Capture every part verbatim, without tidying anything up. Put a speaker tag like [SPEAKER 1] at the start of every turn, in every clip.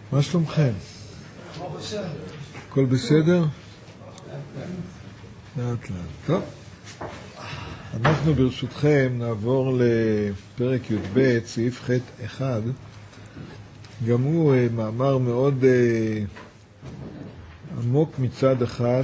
[SPEAKER 1] מה שלומכם? הכל בסדר? לאט לאט. טוב. אנחנו ברשותכם נעבור לפרק י"ב, סעיף ח' אחד. גם הוא מאמר מאוד עמוק מצד אחד,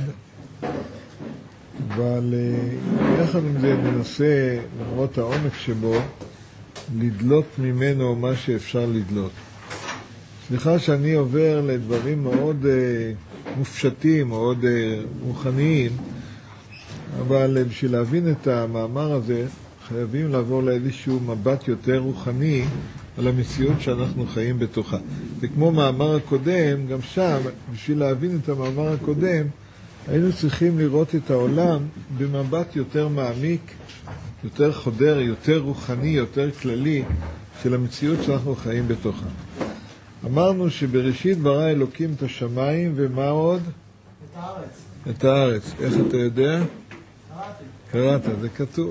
[SPEAKER 1] אבל יחד עם זה ננסה, למרות העומק שבו, לדלות ממנו מה שאפשר לדלות. סליחה שאני עובר לדברים מאוד uh, מופשטים, מאוד uh, רוחניים, אבל uh, בשביל להבין את המאמר הזה, חייבים לעבור לאיזשהו מבט יותר רוחני על המציאות שאנחנו חיים בתוכה. וכמו מאמר הקודם, גם שם, בשביל להבין את המאמר הקודם, היינו צריכים לראות את העולם במבט יותר מעמיק, יותר חודר, יותר רוחני, יותר כללי, של המציאות שאנחנו חיים בתוכה. אמרנו שבראשית ברא אלוקים את השמיים, ומה עוד?
[SPEAKER 2] את הארץ.
[SPEAKER 1] את הארץ. איך אתה יודע?
[SPEAKER 2] קראתי.
[SPEAKER 1] קראת, זה כתוב.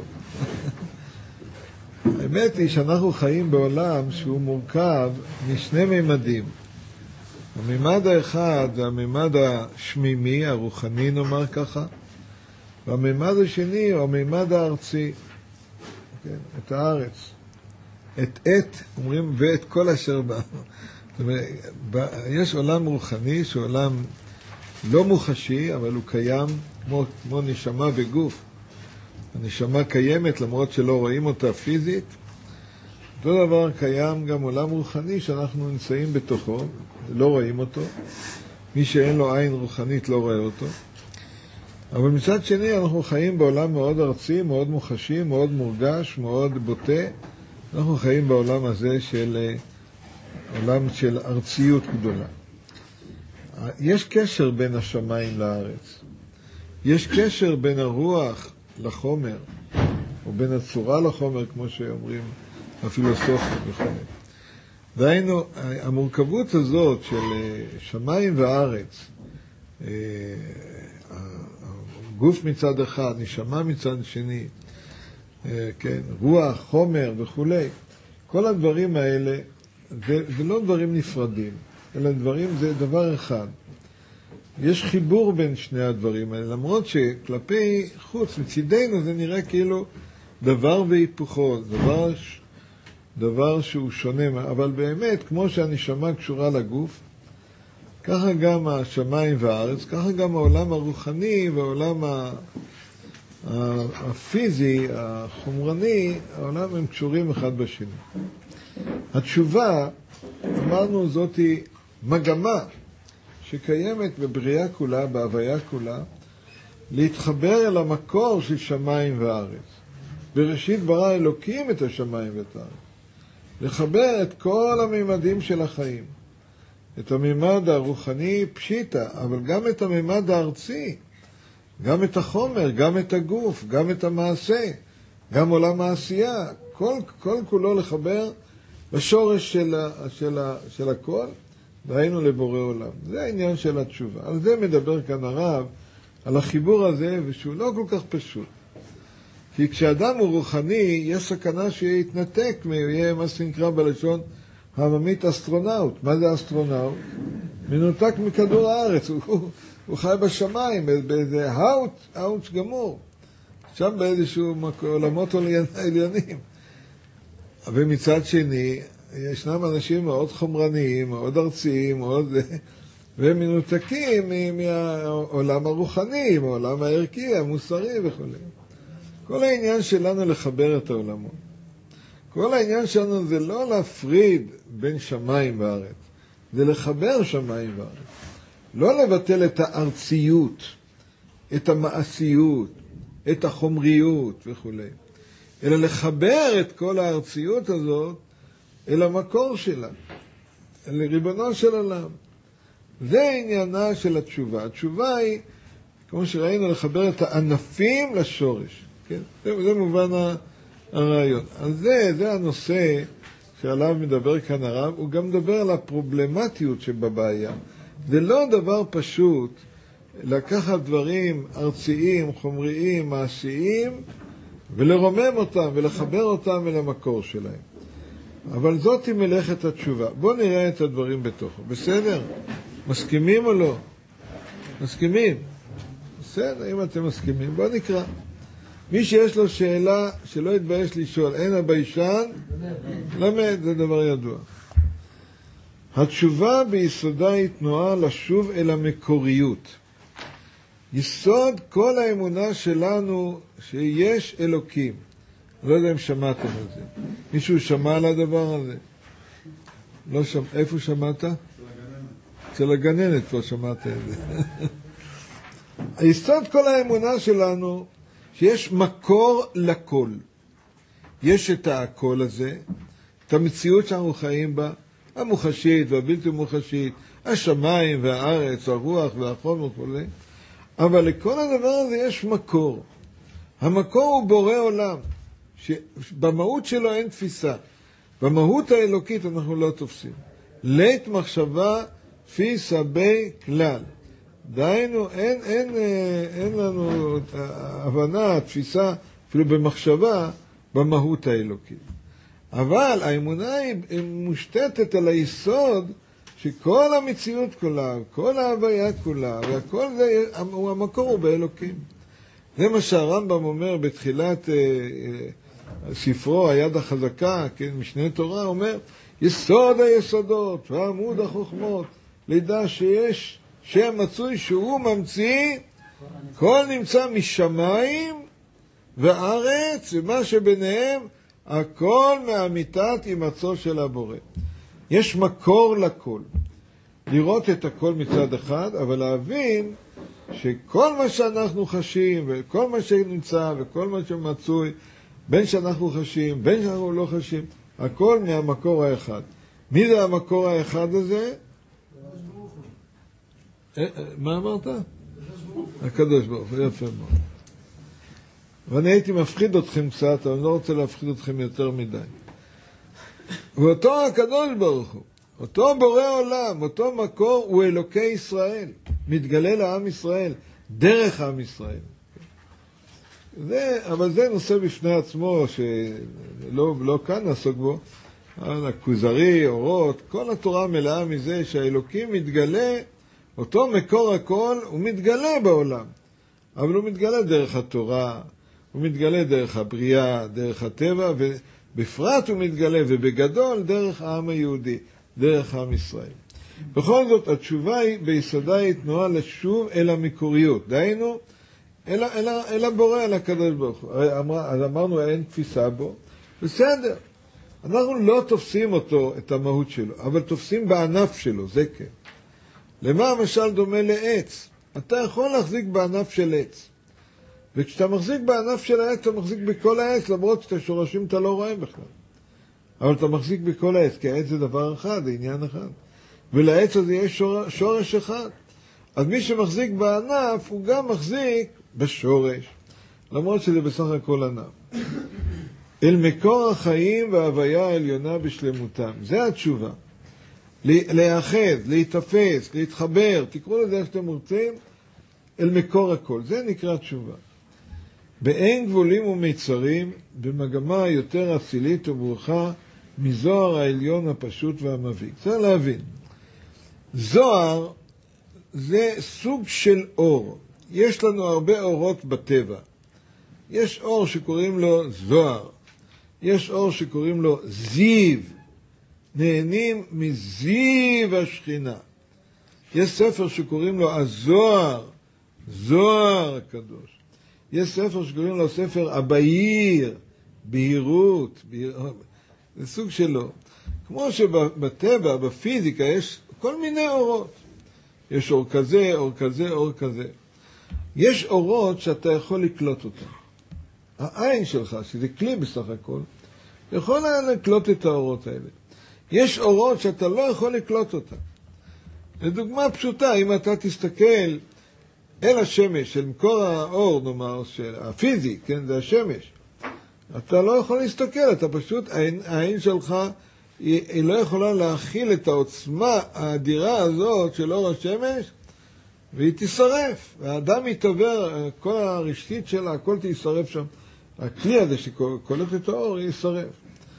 [SPEAKER 1] האמת היא שאנחנו חיים בעולם שהוא מורכב משני מימדים. הממד האחד זה הממד השמימי, הרוחני נאמר ככה, והממד השני הוא הממד הארצי, כן, את הארץ. את את, אומרים, ואת כל אשר בא. זאת אומרת, יש עולם רוחני שהוא עולם לא מוחשי, אבל הוא קיים כמו, כמו נשמה וגוף. הנשמה קיימת למרות שלא רואים אותה פיזית. אותו דבר קיים גם עולם רוחני שאנחנו נמצאים בתוכו, לא רואים אותו. מי שאין לו עין רוחנית לא רואה אותו. אבל מצד שני אנחנו חיים בעולם מאוד ארצי, מאוד מוחשי, מאוד מורגש, מאוד בוטה. אנחנו חיים בעולם הזה של עולם של ארציות גדולה. יש קשר בין השמיים לארץ. יש קשר בין הרוח לחומר, או בין הצורה לחומר, כמו שאומרים הפילוסופים וכו'. דהיינו, המורכבות הזאת של שמיים וארץ, גוף מצד אחד, נשמה מצד שני, כן, רוח, חומר וכו'. כל הדברים האלה, זה, זה לא דברים נפרדים, אלא דברים, זה דבר אחד. יש חיבור בין שני הדברים האלה, למרות שכלפי חוץ, מצידנו זה נראה כאילו דבר והיפוכו, דבר, דבר שהוא שונה, אבל באמת, כמו שהנשמה קשורה לגוף, ככה גם השמיים והארץ, ככה גם העולם הרוחני והעולם הפיזי, החומרני, העולם הם קשורים אחד בשני. התשובה, אמרנו, זאת היא מגמה שקיימת בבריאה כולה, בהוויה כולה, להתחבר אל המקור של שמיים וארץ. בראשית ברא אלוקים את השמיים ואת הארץ. לחבר את כל הממדים של החיים. את הממד הרוחני פשיטה, אבל גם את הממד הארצי, גם את החומר, גם את הגוף, גם את המעשה, גם עולם העשייה, כל, כל כולו לחבר לשורש של, ה, של, ה, של הכל, והיינו לבורא עולם. זה העניין של התשובה. על זה מדבר כאן הרב, על החיבור הזה, ושהוא לא כל כך פשוט. כי כשאדם הוא רוחני, יש סכנה שיתנתק, יהיה מה שנקרא בלשון העממית אסטרונאוט. מה זה אסטרונאוט? מנותק מכדור הארץ, הוא, הוא, הוא חי בשמיים, באיזה האוט, האוט גמור. שם באיזשהו עולמות עליונים. ומצד שני, ישנם אנשים מאוד חומרניים, מאוד ארציים, מאוד... והם מנותקים מהעולם הרוחני, מהעולם הערכי, המוסרי וכו'. כל העניין שלנו לחבר את העולמות. כל העניין שלנו זה לא להפריד בין שמיים וארץ, זה לחבר שמיים וארץ. לא לבטל את הארציות, את המעשיות, את החומריות וכו'. אלא לחבר את כל הארציות הזאת אל המקור שלה, אל ריבונו של עולם. זה עניינה של התשובה. התשובה היא, כמו שראינו, לחבר את הענפים לשורש. כן? זה, זה מובן הרעיון. אז זה, זה הנושא שעליו מדבר כאן הרב. הוא גם מדבר על הפרובלמטיות שבבעיה. זה לא דבר פשוט לקחת דברים ארציים, חומריים, מעשיים, ולרומם אותם ולחבר אותם אל המקור שלהם. אבל זאת היא מלאכת התשובה. בואו נראה את הדברים בתוכו. בסדר? מסכימים או לא? מסכימים? בסדר, אם אתם מסכימים, בואו נקרא. מי שיש לו שאלה שלא יתבייש לשאול, אין הביישן, למד, זה דבר ידוע. התשובה ביסודה היא תנועה לשוב אל המקוריות. יסוד כל האמונה שלנו שיש אלוקים. לא יודע אם שמעתם על זה. מישהו שמע על הדבר הזה? לא שמע. איפה שמעת? אצל הגננת פה שמעת את זה. היסוד כל האמונה שלנו שיש מקור לכל. יש את הכל הזה, את המציאות שאנחנו חיים בה, המוחשית והבלתי מוחשית, השמיים והארץ, הרוח והחום וכו'. אבל לכל הדבר הזה יש מקור. המקור הוא בורא עולם, שבמהות שלו אין תפיסה. במהות האלוקית אנחנו לא תופסים. לית מחשבה תפיסה בי כלל. דהיינו, אין, אין, אין לנו הבנה, תפיסה, אפילו במחשבה, במהות האלוקית. אבל האמונה היא, היא מושתתת על היסוד שכל המציאות כולה, כל ההוויה כולה, והכל זה, המקור הוא באלוקים. זה מה שהרמב"ם אומר בתחילת אה, אה, ספרו, היד החזקה, כן, משנה תורה, אומר, יסוד היסודות ועמוד החוכמות, לידע שיש שם מצוי שהוא ממציא, כל נמצא משמיים וארץ, ומה שביניהם, הכל מאמיתת אימצו של הבורא. יש מקור לכל. לראות את הכל מצד אחד, אבל להבין שכל מה שאנחנו חשים, וכל מה שנמצא, וכל מה שמצוי, בין שאנחנו חשים, בין שאנחנו לא חשים, הכל מהמקור האחד. מי זה המקור האחד הזה? מה אמרת? הקדוש ברוך הוא, יפה מאוד. ואני הייתי מפחיד אתכם קצת, אבל אני לא רוצה להפחיד אתכם יותר מדי. ואותו הקדוש ברוך הוא, אותו בורא עולם, אותו מקור, הוא אלוקי ישראל, מתגלה לעם ישראל, דרך עם ישראל. זה, אבל זה נושא בפני עצמו, שלא לא כאן נעסוק בו, הכוזרי, אורות, כל התורה מלאה מזה שהאלוקים מתגלה, אותו מקור הכל, הוא מתגלה בעולם. אבל הוא מתגלה דרך התורה, הוא מתגלה דרך הבריאה, דרך הטבע, ובפרט הוא מתגלה, ובגדול דרך העם היהודי, דרך עם ישראל. בכל זאת, התשובה היא, ביסודה היא תנועה לשוב אל המקוריות. דהיינו, אל, אל, אל הבורא, אל הקדוש ברוך הוא. אמר, אז אמרנו, אין תפיסה בו. בסדר. אנחנו לא תופסים אותו, את המהות שלו, אבל תופסים בענף שלו, זה כן. למה המשל דומה לעץ? אתה יכול להחזיק בענף של עץ. וכשאתה מחזיק בענף של העץ, אתה מחזיק בכל העץ, למרות שאתה שורשים אתה לא רואה בכלל. אבל אתה מחזיק בכל העץ, כי העץ זה דבר אחד, זה עניין אחד. ולעץ הזה יש שור, שורש אחד. אז מי שמחזיק בענף, הוא גם מחזיק בשורש. למרות שזה בסך הכל ענף. אל מקור החיים וההוויה העליונה בשלמותם. זה התשובה. להיאחז, להתאפס, להתחבר, תקראו לזה איך שאתם רוצים, אל מקור הכל. זה נקרא תשובה. באין גבולים ומיצרים, במגמה יותר אצילית וברוכה, מזוהר העליון הפשוט והמביק. צריך להבין. זוהר זה סוג של אור. יש לנו הרבה אורות בטבע. יש אור שקוראים לו זוהר. יש אור שקוראים לו זיו. נהנים מזיו השכינה. יש ספר שקוראים לו הזוהר, זוהר הקדוש. יש ספר שקוראים לו ספר הבהיר, בהירות, בהיר... זה סוג שלו. כמו שבטבע, בפיזיקה, יש כל מיני אורות. יש אור כזה, אור כזה, אור כזה. יש אורות שאתה יכול לקלוט אותם. העין שלך, שזה כלי בסך הכל, יכול לקלוט את האורות האלה. יש אורות שאתה לא יכול לקלוט אותם. לדוגמה פשוטה, אם אתה תסתכל אל השמש, של מקור האור, נאמר, של הפיזי, כן, זה השמש, אתה לא יכול להסתכל, אתה פשוט, העין, העין שלך, היא, היא לא יכולה להכיל את העוצמה האדירה הזאת של אור השמש, והיא תישרף. האדם יתעבר, כל הרשתית שלה, הכל תישרף שם. הכלי הזה שקולט את האור, היא יישרף.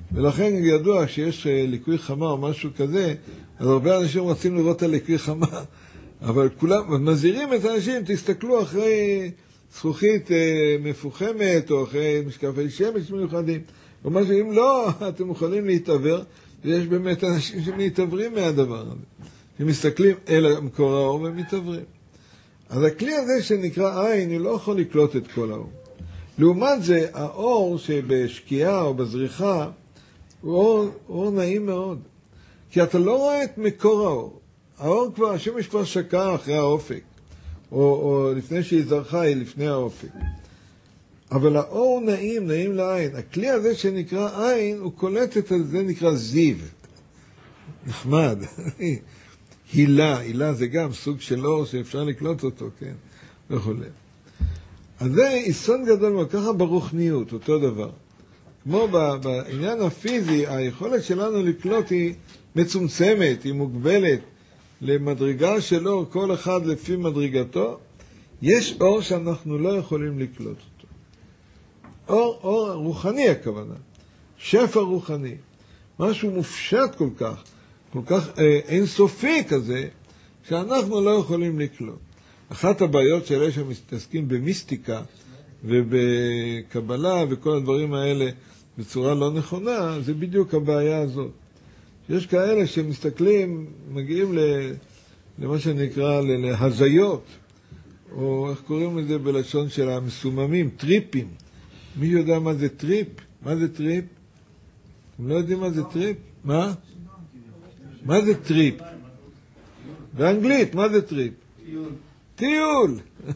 [SPEAKER 1] ולכן ידוע שיש ליקוי חמה או משהו כזה, אז הרבה אנשים רוצים לראות את הליקוי חמה, אבל כולם מזהירים את האנשים, תסתכלו אחרי זכוכית מפוחמת, או אחרי משקפי שמש מיוחדים, או משהו, אם לא, אתם יכולים להתעבר, ויש באמת אנשים שמתעברים מהדבר הזה, שמסתכלים אל מקור האור ומתעברים. אז הכלי הזה שנקרא עין, הוא לא יכול לקלוט את כל האור. לעומת זה, האור שבשקיעה או בזריחה, הוא אור, אור נעים מאוד. כי אתה לא רואה את מקור האור. האור כבר, השמש כבר שקעה אחרי האופק, או, או לפני שהיא זרחה, היא לפני האופק. אבל האור הוא נעים, נעים לעין. הכלי הזה שנקרא עין, הוא קולט את זה, נקרא זיו. נחמד. הילה, הילה זה גם סוג של אור שאפשר לקלוט אותו, כן? וכו'. אז זה יסוד גדול מאוד, ככה ברוחניות, אותו דבר. כמו בעניין הפיזי, היכולת שלנו לקלוט היא מצומצמת, היא מוגבלת למדרגה של אור, כל אחד לפי מדרגתו. יש אור שאנחנו לא יכולים לקלוט אותו. אור, אור רוחני הכוונה, שפע רוחני, משהו מופשט כל כך, כל כך אה, אינסופי כזה, שאנחנו לא יכולים לקלוט. אחת הבעיות של אלה שמתעסקים במיסטיקה ובקבלה וכל הדברים האלה בצורה לא נכונה, זה בדיוק הבעיה הזאת. יש כאלה שמסתכלים, מגיעים למה שנקרא להזיות, או איך קוראים לזה בלשון של המסוממים, טריפים. מי יודע מה זה טריפ? מה זה טריפ? אתם לא יודעים מה זה טריפ? מה? מה זה טריפ? באנגלית, מה זה טריפ? טיול. טיול.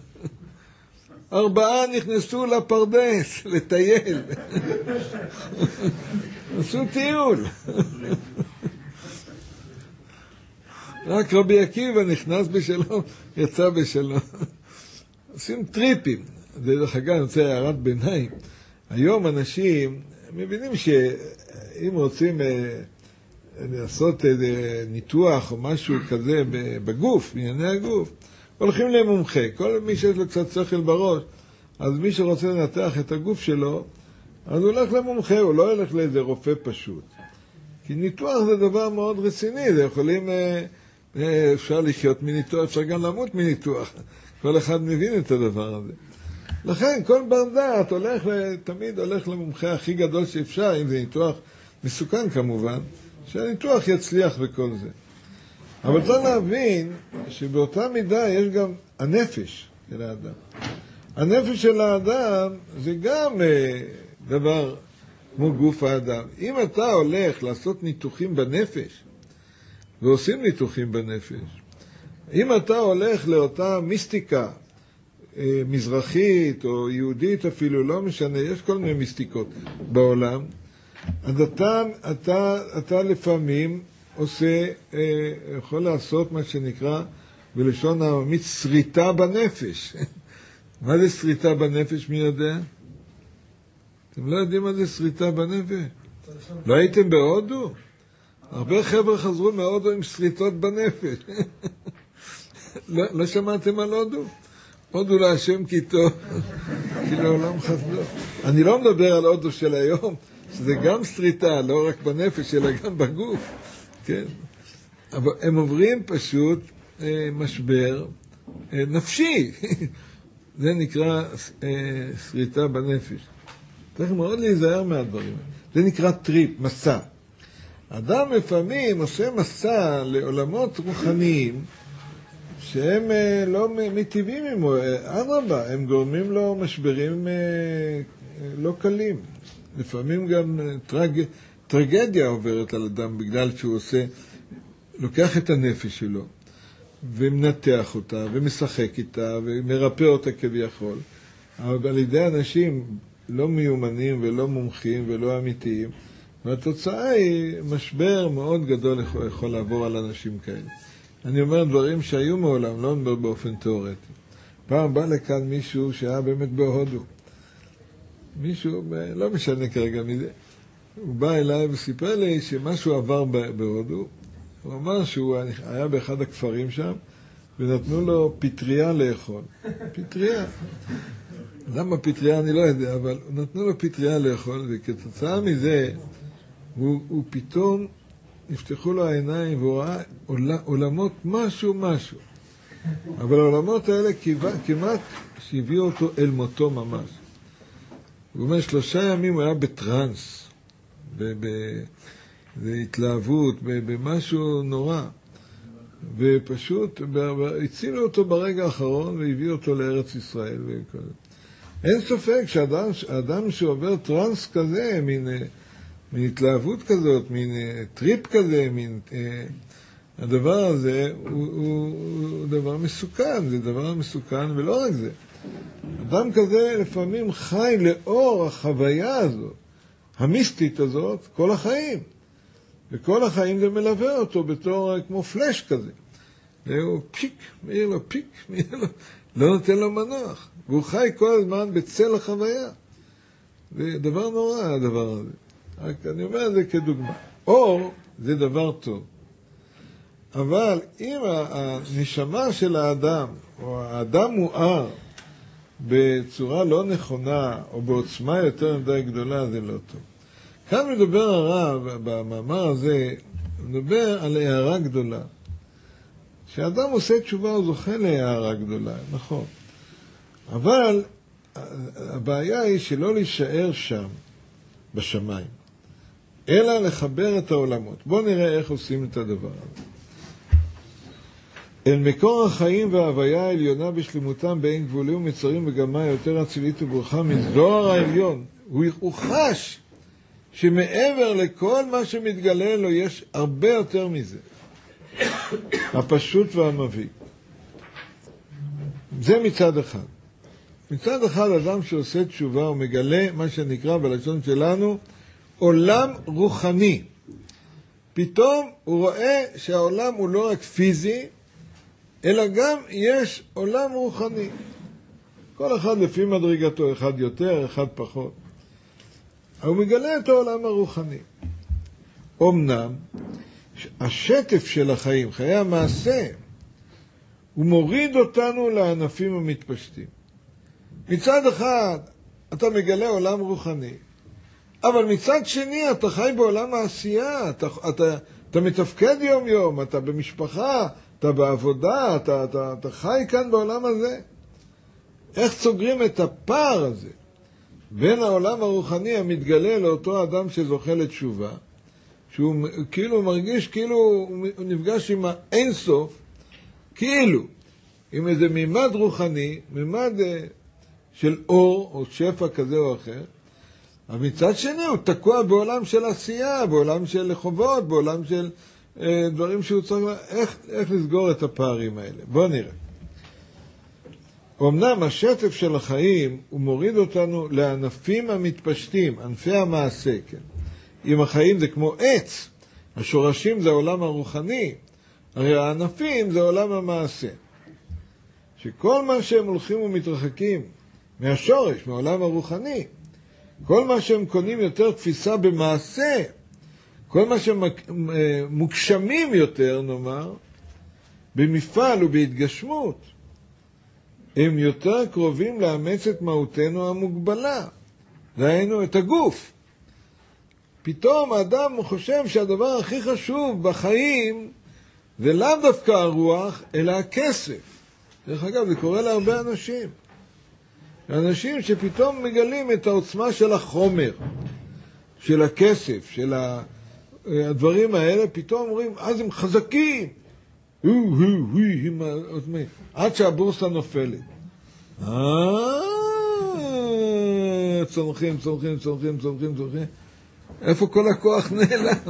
[SPEAKER 1] ארבעה נכנסו לפרדס, לטייל. עשו טיול. רק רבי עקיבא נכנס בשלום, יצא בשלום. עושים טריפים. דרך אגב, אני רוצה הערת ביניים. היום אנשים מבינים שאם רוצים לעשות ניתוח או משהו כזה בגוף, בענייני הגוף, הולכים למומחה. כל מי שיש לו קצת שכל בראש, אז מי שרוצה לנתח את הגוף שלו, אז הוא הולך למומחה, הוא לא הולך לאיזה רופא פשוט. כי ניתוח זה דבר מאוד רציני, זה יכולים, אפשר לחיות מניתוח, אפשר גם למות מניתוח. כל אחד מבין את הדבר הזה. לכן כל בר דעת הולך, תמיד הולך למומחה הכי גדול שאפשר, אם זה ניתוח מסוכן כמובן, שהניתוח יצליח בכל זה. אבל צריך להבין שבאותה מידה יש גם הנפש של האדם. הנפש של האדם זה גם דבר כמו גוף האדם. אם אתה הולך לעשות ניתוחים בנפש, ועושים ניתוחים בנפש, אם אתה הולך לאותה מיסטיקה, מזרחית או יהודית אפילו, לא משנה, יש כל מיני מיסטיקות בעולם, אז אתה, אתה, אתה לפעמים עושה, יכול לעשות מה שנקרא בלשון העממית שריטה בנפש. מה זה שריטה בנפש, מי יודע? אתם לא יודעים מה זה שריטה בנפש? לא הייתם בהודו? הרבה חבר'ה חזרו מהודו עם שריטות בנפש. לא, לא שמעתם על הודו? הודו להשם כי טוב, כי לעולם חסדו. אני לא מדבר על הודו של היום, שזה גם שריטה, לא רק בנפש, אלא גם בגוף. כן? אבל הם עוברים פשוט אה, משבר אה, נפשי. זה נקרא אה, שריטה בנפש. צריך מאוד להיזהר מהדברים. זה נקרא טריפ, מסע. אדם לפעמים עושה מסע לעולמות רוחניים, שהם לא מטיבים עמו, אדרבה, הם גורמים לו משברים לא קלים. לפעמים גם טרג, טרגדיה עוברת על אדם בגלל שהוא עושה, לוקח את הנפש שלו ומנתח אותה ומשחק איתה ומרפא אותה כביכול. אבל על ידי אנשים לא מיומנים ולא מומחים ולא אמיתיים, והתוצאה היא משבר מאוד גדול יכול לעבור על אנשים כאלה. אני אומר דברים שהיו מעולם, לא אומר באופן תיאורטי. פעם בא לכאן מישהו שהיה באמת בהודו. מישהו, לא משנה כרגע מזה. הוא בא אליי וסיפר לי שמשהו עבר בהודו. הוא אמר שהוא היה באחד הכפרים שם, ונתנו לו פטריה לאכול. פטריה. למה פטריה אני לא יודע, אבל נתנו לו פטריה לאכול, וכתוצאה מזה הוא, הוא פתאום נפתחו לו העיניים והוא ראה עולמות משהו משהו. אבל העולמות האלה כמעט שהביאו אותו אל מותו ממש. הוא אומר, שלושה ימים הוא היה בטרנס, בהתלהבות, במשהו נורא. ופשוט הצילו אותו ברגע האחרון והביאו אותו לארץ ישראל. אין ספק שאדם שעובר טרנס כזה, מין, מין התלהבות כזאת, מין טריפ כזה, מין... הדבר הזה הוא, הוא, הוא דבר מסוכן, זה דבר מסוכן, ולא רק זה. אדם כזה לפעמים חי לאור החוויה הזאת, המיסטית הזאת, כל החיים. וכל החיים זה מלווה אותו בתור כמו פלש כזה. והוא פיק, מאיר לו פיק, מאיר לו, לא נותן לו מנוח. והוא חי כל הזמן בצל החוויה. זה דבר נורא הדבר הזה. רק אני אומר את זה כדוגמה. אור זה דבר טוב. אבל אם הנשמה של האדם, או האדם מואר בצורה לא נכונה, או בעוצמה יותר מדי גדולה, זה לא טוב. כאן מדבר הרב, במאמר הזה, מדבר על הערה גדולה. כשאדם עושה תשובה, הוא זוכה להערה גדולה, נכון. אבל הבעיה היא שלא להישאר שם, בשמיים, אלא לחבר את העולמות. בואו נראה איך עושים את הדבר הזה. אל מקור החיים וההוויה העליונה בשלמותם באין גבולים ומצרים וגמה יותר אצילית וברוכה מזוהר העליון. הוא, הוא חש שמעבר לכל מה שמתגלה לו יש הרבה יותר מזה. הפשוט והמביא. זה מצד אחד. מצד אחד אדם שעושה תשובה הוא מגלה מה שנקרא בלשון שלנו עולם רוחני. פתאום הוא רואה שהעולם הוא לא רק פיזי, אלא גם יש עולם רוחני. כל אחד לפי מדרגתו, אחד יותר, אחד פחות. הוא מגלה את העולם הרוחני. אמנם, השטף של החיים, חיי המעשה, הוא מוריד אותנו לענפים המתפשטים. מצד אחד, אתה מגלה עולם רוחני, אבל מצד שני, אתה חי בעולם העשייה, אתה, אתה, אתה מתפקד יום יום, אתה במשפחה, אתה בעבודה, אתה, אתה, אתה חי כאן בעולם הזה. איך סוגרים את הפער הזה בין העולם הרוחני המתגלה לאותו אדם שזוכה לתשובה, שהוא כאילו מרגיש כאילו הוא נפגש עם האינסוף, כאילו, עם איזה מימד רוחני, מימד של אור או שפע כזה או אחר, אבל מצד שני הוא תקוע בעולם של עשייה, בעולם של חובות, בעולם של אה, דברים שהוא צריך, איך, איך לסגור את הפערים האלה. בואו נראה. אמנם השטף של החיים הוא מוריד אותנו לענפים המתפשטים, ענפי המעשה, כן. אם החיים זה כמו עץ, השורשים זה העולם הרוחני, הרי הענפים זה עולם המעשה. שכל מה שהם הולכים ומתרחקים מהשורש, מהעולם הרוחני, כל מה שהם קונים יותר תפיסה במעשה, כל מה שהם מוגשמים יותר, נאמר, במפעל ובהתגשמות, הם יותר קרובים לאמץ את מהותנו המוגבלה, דהיינו את הגוף. פתאום האדם חושב שהדבר הכי חשוב בחיים זה לאו דווקא הרוח, אלא הכסף. דרך אגב, זה קורה להרבה אנשים. אנשים שפתאום מגלים את העוצמה של החומר, של הכסף, של הדברים האלה, פתאום אומרים, אז הם חזקים. עד שהבורסה נופלת. אה, צומחים, צומחים, צומחים, צומחים, צומחים. איפה כל הכוח נעלם?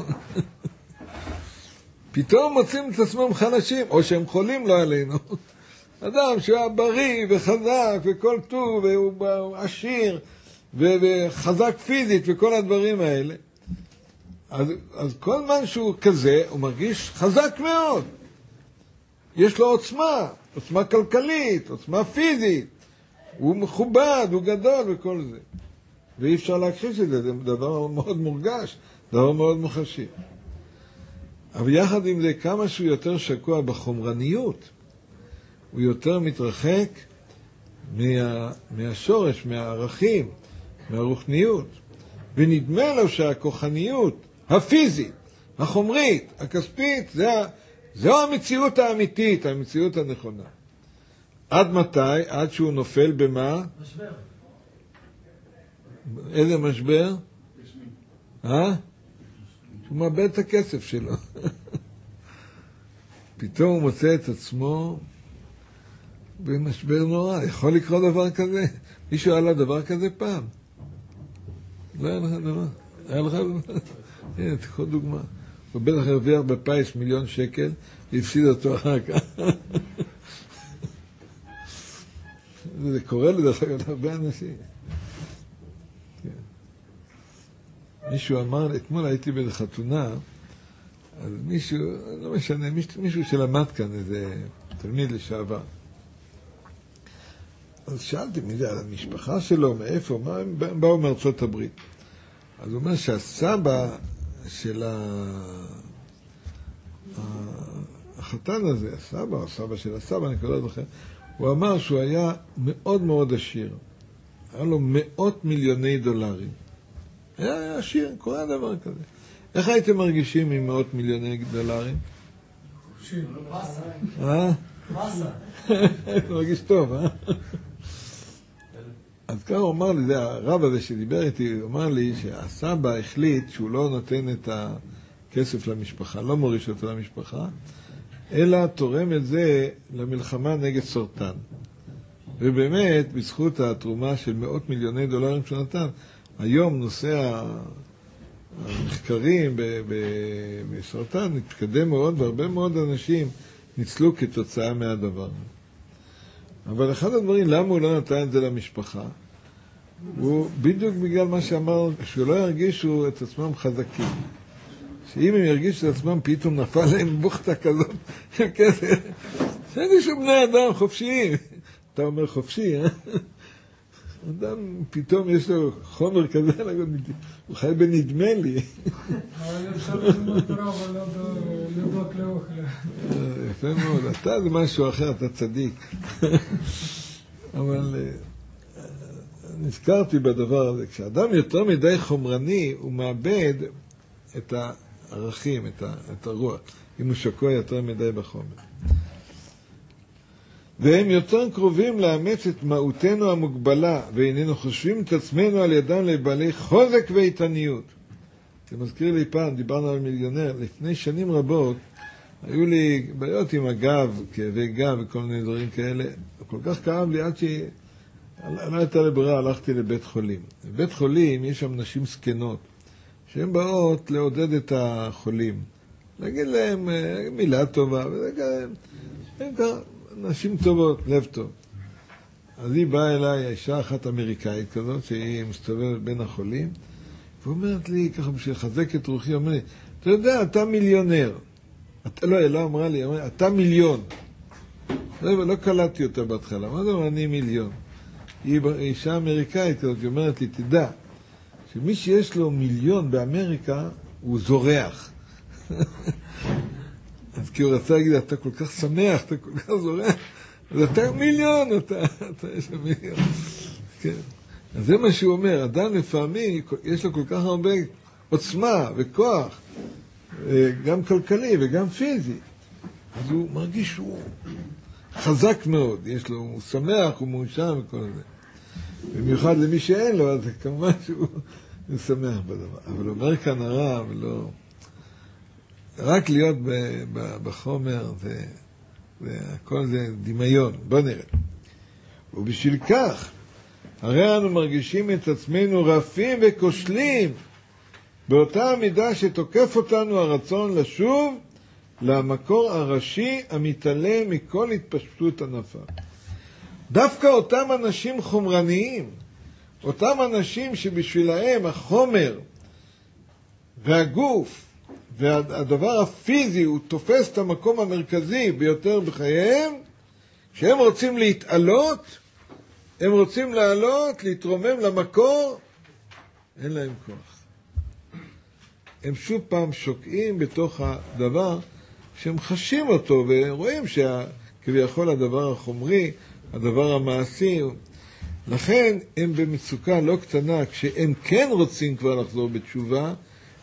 [SPEAKER 1] פתאום מוצאים את עצמם חלשים, או שהם חולים לא עלינו. אדם שהוא בריא וחזק וכל טוב, והוא עשיר וחזק פיזית וכל הדברים האלה. אז, אז כל זמן שהוא כזה, הוא מרגיש חזק מאוד. יש לו עוצמה, עוצמה כלכלית, עוצמה פיזית. הוא מכובד, הוא גדול וכל זה. ואי אפשר להכחיש את זה, זה דבר מאוד מורגש, דבר מאוד מוחשי. אבל יחד עם זה, כמה שהוא יותר שקוע בחומרניות, הוא יותר מתרחק מה, מהשורש, מהערכים, מהרוחניות. ונדמה לו שהכוחניות, הפיזית, החומרית, הכספית, זה, זו המציאות האמיתית, המציאות הנכונה. עד מתי? עד שהוא נופל במה?
[SPEAKER 2] משבר.
[SPEAKER 1] איזה משבר? אה? שהוא מאבד את הכסף שלו. פתאום הוא מוצא את עצמו במשבר נורא. יכול לקרות דבר כזה? מישהו היה לה דבר כזה פעם? לא היה לך דבר. היה לך דבר? הנה, תקחו דוגמה. הוא בטח הרוויח בפיס מיליון שקל, והפסיד אותו אחר כך. זה קורה לדרך אגב הרבה אנשים. מישהו אמר, אתמול הייתי באיזו חתונה, אז מישהו, לא משנה, מישהו שלמד כאן, איזה תלמיד לשעבר. אז שאלתי מי זה, על המשפחה שלו, מאיפה, מה, הם באו מארצות הברית. אז הוא אומר שהסבא של החתן הזה, הסבא או הסבא של הסבא, אני קורא לכם, הוא אמר שהוא היה מאוד מאוד עשיר. היה לו מאות מיליוני דולרים. היה עשיר, קורה דבר כזה. איך הייתם מרגישים עם מאות מיליוני דולרים?
[SPEAKER 2] חופשי. מסה.
[SPEAKER 1] אה?
[SPEAKER 2] מסה.
[SPEAKER 1] אתה מרגיש טוב, אה? אז ככה הוא אמר לי, זה הרב הזה שדיבר איתי, הוא אמר לי שהסבא החליט שהוא לא נותן את הכסף למשפחה, לא מוריש אותו למשפחה, אלא תורם את זה למלחמה נגד סרטן. ובאמת, בזכות התרומה של מאות מיליוני דולרים שהוא נתן, היום נושא המחקרים בסרטן מתקדם מאוד, והרבה מאוד אנשים ניצלו כתוצאה מהדבר. אבל אחד הדברים, למה הוא לא נתן את זה למשפחה? הוא בדיוק בגלל מה שאמר, שהוא לא ירגישו את עצמם חזקים. שאם הם ירגישו את עצמם, פתאום נפל להם בוכתה כזאת של כסף. שאני שהוא בני אדם חופשיים. אתה אומר חופשי, אה? אדם פתאום יש לו חומר כזה, הוא חי בנדמה לי.
[SPEAKER 2] אבל אפשר ללמוד תורה, אבל לא לדעות לאוכל.
[SPEAKER 1] יפה מאוד, אתה זה משהו אחר, אתה צדיק. אבל נזכרתי בדבר הזה, כשאדם יותר מדי חומרני, הוא מאבד את הערכים, את הרוח, אם הוא שקוע יותר מדי בחומר. והם יותר קרובים לאמץ את מהותנו המוגבלה, ואיננו חושבים את עצמנו על ידם לבעלי חוזק ואיתניות. זה מזכיר לי פעם, דיברנו על מיליונר, לפני שנים רבות, היו לי בעיות עם הגב, כאבי גב וכל מיני דברים כאלה. כל כך כאב לי עד שהיא, לא הייתה לברירה, הלכתי לבית חולים. בבית חולים יש שם נשים סקנות, שהן באות לעודד את החולים. להגיד להם מילה טובה, וזה ככה, נשים טובות, לב טוב. אז היא באה אליי, האישה אחת אמריקאית כזאת, שהיא מסתובבת בין החולים, ואומרת לי, ככה בשביל לחזק את רוחי, אומרת לי, אתה יודע, אתה מיליונר. אתה, לא, לא אמרה לי, אמרה, אתה מיליון. לא, לא קלטתי אותה בהתחלה, מה זה אומר, אני מיליון? היא אישה אמריקאית כזאת, היא אומרת לי, תדע, שמי שיש לו מיליון באמריקה, הוא זורח. אז כי הוא רצה להגיד, אתה כל כך שמח, אתה כל כך זורח, אז אתה מיליון, אתה, אתה יש לו מיליון. כן. אז זה מה שהוא אומר, אדם לפעמים, יש לו כל כך הרבה עוצמה וכוח, גם כלכלי וגם פיזי. אז הוא מרגיש שהוא חזק מאוד, יש לו, הוא שמח, הוא מאושר וכל זה. במיוחד למי שאין לו, אז כמובן שהוא שמח בדבר. אבל אומר כאן הרב, לא... רק להיות בחומר, והכל זה דמיון. בוא נראה. ובשביל כך, הרי אנו מרגישים את עצמנו רפים וכושלים, באותה המידה שתוקף אותנו הרצון לשוב למקור הראשי המתעלה מכל התפשטות ענפה. דווקא אותם אנשים חומרניים, אותם אנשים שבשבילהם החומר והגוף והדבר הפיזי הוא תופס את המקום המרכזי ביותר בחייהם, כשהם רוצים להתעלות, הם רוצים לעלות, להתרומם למקור, אין להם כוח. הם שוב פעם שוקעים בתוך הדבר שהם חשים אותו ורואים שכביכול הדבר החומרי, הדבר המעשי, לכן הם במצוקה לא קטנה. כשהם כן רוצים כבר לחזור בתשובה,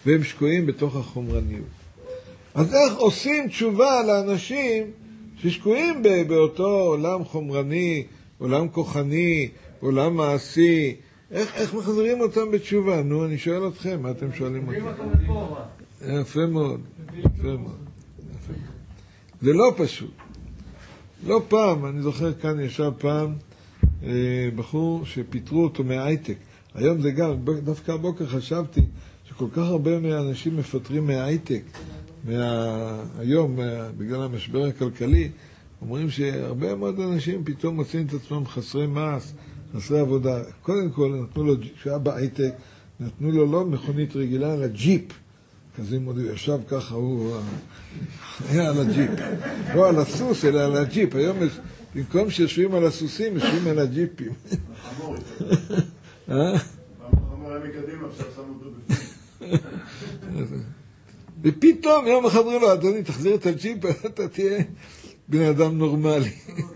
[SPEAKER 1] והם שקועים בתוך החומרניות. אז איך עושים תשובה לאנשים ששקועים באותו עולם חומרני, עולם כוחני, עולם מעשי? איך, איך מחזירים אותם בתשובה? נו, אני שואל אתכם, מה אתם שואלים אותם? יפה מאוד, יפה מאוד. זה לא פשוט. לא פעם, אני זוכר כאן ישב פעם אה, בחור שפיטרו אותו מההייטק. היום זה גם, דווקא הבוקר חשבתי שכל כך הרבה מהאנשים מפטרים מההייטק. מה, היום, מה, בגלל המשבר הכלכלי, אומרים שהרבה מאוד אנשים פתאום מוצאים את עצמם חסרי מעש, חסרי עבודה. קודם כל, נתנו לו, כשהיה בהייטק, נתנו לו לא מכונית רגילה, אלא ג'יפ. כזה הוא ישב ככה, הוא היה על הג'יפ. לא על הסוס, אלא על הג'יפ. היום במקום שיושבים על הסוסים, יושבים על הג'יפים.
[SPEAKER 3] חמורת.
[SPEAKER 1] אה?
[SPEAKER 3] חמורה מקדימה, עכשיו שמו אותו בפנים.
[SPEAKER 1] ופתאום יום אחד אמרו לו, אדוני, תחזיר את הג'יפ, אתה תהיה בן אדם נורמלי.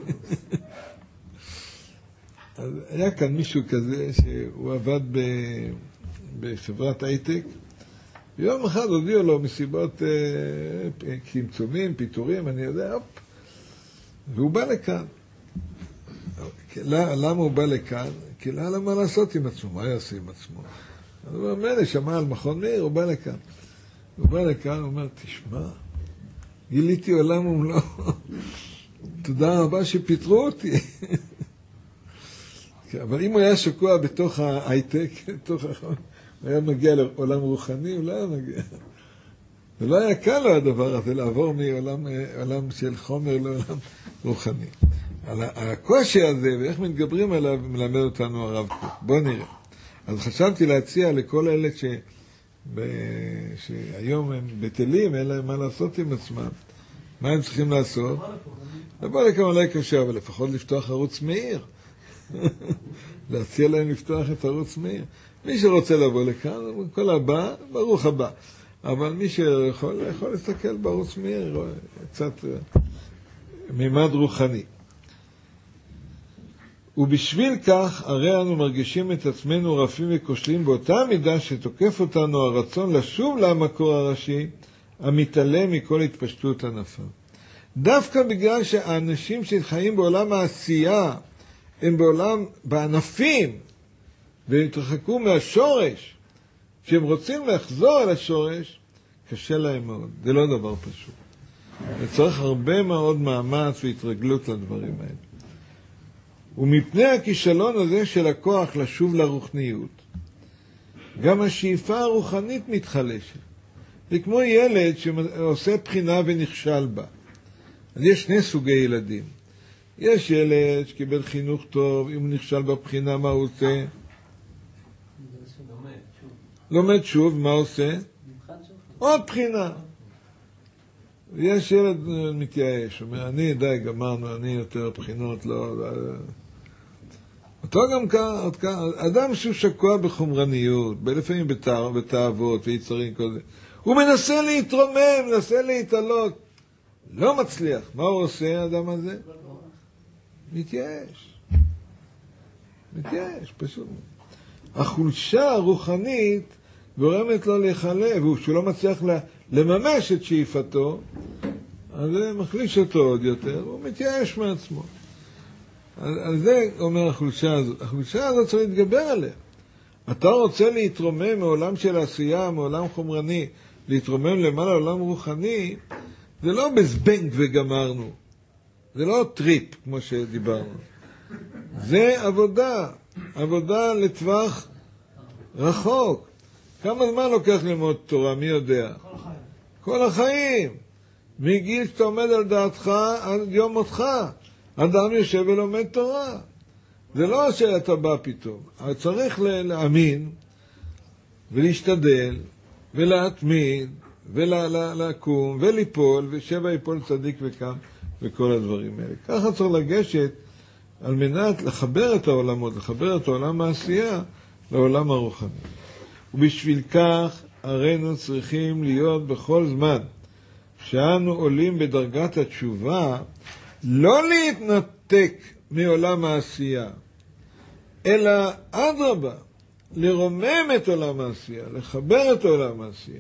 [SPEAKER 1] אז היה כאן מישהו כזה שהוא עבד בחברת הייטק, ויום אחד הודיעו לו מסיבות צמצומים, פיטורים, אני יודע, אופ, והוא בא לכאן. למה הוא בא לכאן? כי לא היה לו מה לעשות עם עצמו, מה יעשה עם עצמו? אז הוא אומר, מלא, שמע על מכון מאיר, הוא בא לכאן. הוא בא לכאן, הוא אומר, תשמע, גיליתי עולם ומלואו, תודה רבה שפיטרו אותי. אבל אם הוא היה שקוע בתוך ההייטק, בתוך החומר, הוא היה מגיע לעולם רוחני, הוא לא היה מגיע. ולא היה קל לו הדבר הזה, לעבור מעולם של חומר לעולם רוחני. על הקושי הזה, ואיך מתגברים עליו, מלמד אותנו הרב קוק. בואו נראה. אז חשבתי להציע לכל אלה ש... ב... שהיום הם בטלים, אין להם מה לעשות עם עצמם. מה הם צריכים לעשות? לבוא לכאן אולי קשה, אבל לפחות לפתוח ערוץ מאיר. להציע להם לפתוח את ערוץ מאיר. מי שרוצה לבוא לכאן, כל הבא, ברוך הבא. אבל מי שיכול, יכול להסתכל בערוץ מאיר, קצת מימד רוחני. ובשביל כך, הרי אנו מרגישים את עצמנו רפים וכושלים באותה מידה שתוקף אותנו הרצון לשוב למקור הראשי, המתעלם מכל התפשטות ענפה. דווקא בגלל שהאנשים שחיים בעולם העשייה, הם בעולם, בענפים, והם התרחקו מהשורש, כשהם רוצים לחזור אל השורש, קשה להם מאוד. זה לא דבר פשוט. וצריך הרבה מאוד מאמץ והתרגלות לדברים האלה. ומפני הכישלון הזה של הכוח לשוב לרוחניות, גם השאיפה הרוחנית מתחלשת. זה כמו ילד שעושה בחינה ונכשל בה. אז יש שני סוגי ילדים. יש ילד שקיבל חינוך טוב, אם הוא נכשל בבחינה, מה הוא עושה? לומד שוב, מה עושה? עוד בחינה. יש ילד מתייאש, אומר, אני די, גמרנו, אני יותר בחינות, לא... אותו גם כאן, אדם שהוא שקוע בחומרניות, לפעמים בתאוות ויצרים כל זה, הוא מנסה להתרומם, מנסה להתעלות, לא מצליח. מה הוא עושה, האדם הזה? מתייאש. מתייאש, פשוט. החולשה הרוחנית גורמת לו להיחלב, וכשהוא לא מצליח לממש את שאיפתו, אז זה מחליש אותו עוד יותר, הוא מתייאש מעצמו. על זה אומר החולשה הזאת. החולשה הזאת צריך להתגבר עליה. אתה רוצה להתרומם מעולם של עשייה, מעולם חומרני, להתרומם למעלה לעולם רוחני, זה לא בזבנג וגמרנו. זה לא טריפ, כמו שדיברנו. זה עבודה. עבודה לטווח רחוק. כמה זמן לוקח ללמוד תורה? מי יודע? כל החיים. כל החיים. מגיל שאתה עומד על דעתך עד יום מותך. אדם יושב ולומד תורה. זה לא שאתה בא פתאום. צריך להאמין ולהשתדל ולהתמיד ולקום וליפול ושבע יפול צדיק וקם וכל הדברים האלה. ככה צריך לגשת על מנת לחבר את העולמות, לחבר את העולם העשייה לעולם הרוחני. ובשביל כך הרינו צריכים להיות בכל זמן שאנו עולים בדרגת התשובה, לא להתנתק מעולם העשייה, אלא אדרבה, לרומם את עולם העשייה, לחבר את עולם העשייה.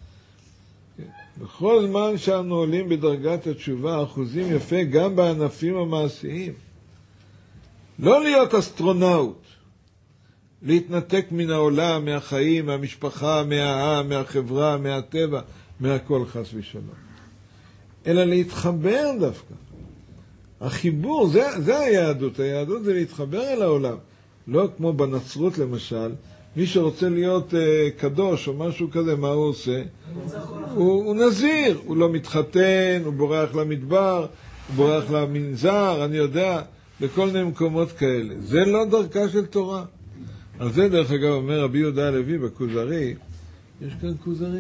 [SPEAKER 1] בכל זמן שאנו עולים בדרגת התשובה, אחוזים יפה גם בענפים המעשיים. לא להיות אסטרונאוט, להתנתק מן העולם, מהחיים, מהמשפחה, מהעם, מהחברה, מהטבע, מהכל חס ושלום. אלא להתחבר דווקא. החיבור, זה, זה היהדות. היהדות זה להתחבר אל העולם. לא כמו בנצרות למשל, מי שרוצה להיות uh, קדוש או משהו כזה, מה הוא עושה? הוא, הוא נזיר, הוא לא מתחתן, הוא בורח למדבר, הוא בורח למנזר, אני יודע, בכל מיני מקומות כאלה. זה לא דרכה של תורה. על זה דרך אגב אומר רבי יהודה הלוי בכוזרי, יש כאן כוזרי.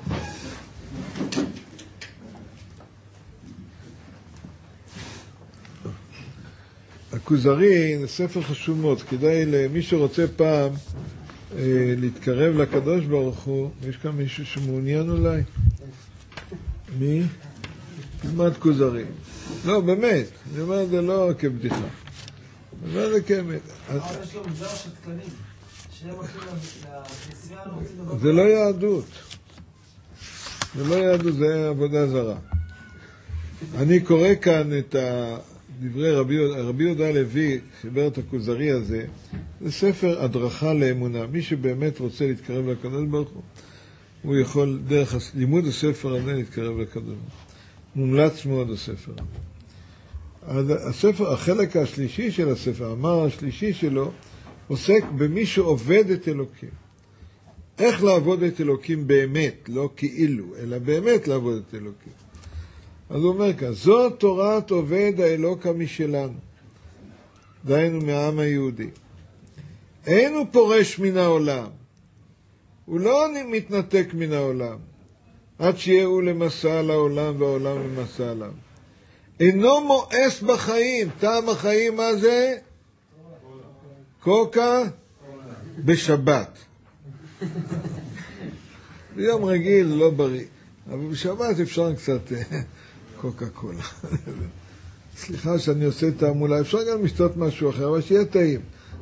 [SPEAKER 1] הכוזרי זה ספר חשוב מאוד, כדאי למי שרוצה פעם אה, להתקרב לקדוש ברוך הוא. יש כאן מישהו שמעוניין אולי? מי? תלמד כוזרי. לא, באמת, אני אומר את זה לא כבדיחה. אני אומר את זה כאמת.
[SPEAKER 4] אבל יש לו מגזר שתקנים, שהם הולכים לכנסייה,
[SPEAKER 1] זה לא יהדות. זה לא יהדות, זה עבודה זרה. אני קורא כאן את דברי רבי, רבי יהודה הלוי, חיבר את הכוזרי הזה. זה ספר הדרכה לאמונה. מי שבאמת רוצה להתקרב לקדוש ברוך הוא, הוא יכול דרך לימוד הספר הזה להתקרב לקדוש ברוך הוא. מומלץ מאוד הספר. הספר, החלק השלישי של הספר, המאמר השלישי שלו, עוסק במי שעובד את אלוקים. איך לעבוד את אלוקים באמת, לא כאילו, אלא באמת לעבוד את אלוקים. אז הוא אומר כאן, זו תורת עובד האלוקה משלנו, דהיינו מהעם היהודי. אין הוא פורש מן העולם, הוא לא מתנתק מן העולם, עד שיהיו למסע לעולם והעולם למסע עליו. אינו מואס בחיים, טעם החיים מה זה? קוקה בשבת. ביום רגיל לא בריא, אבל בשבת אפשר קצת קוקה קולה. סליחה שאני עושה תעמולה, אפשר גם לשתות משהו אחר, אבל שיהיה טעים.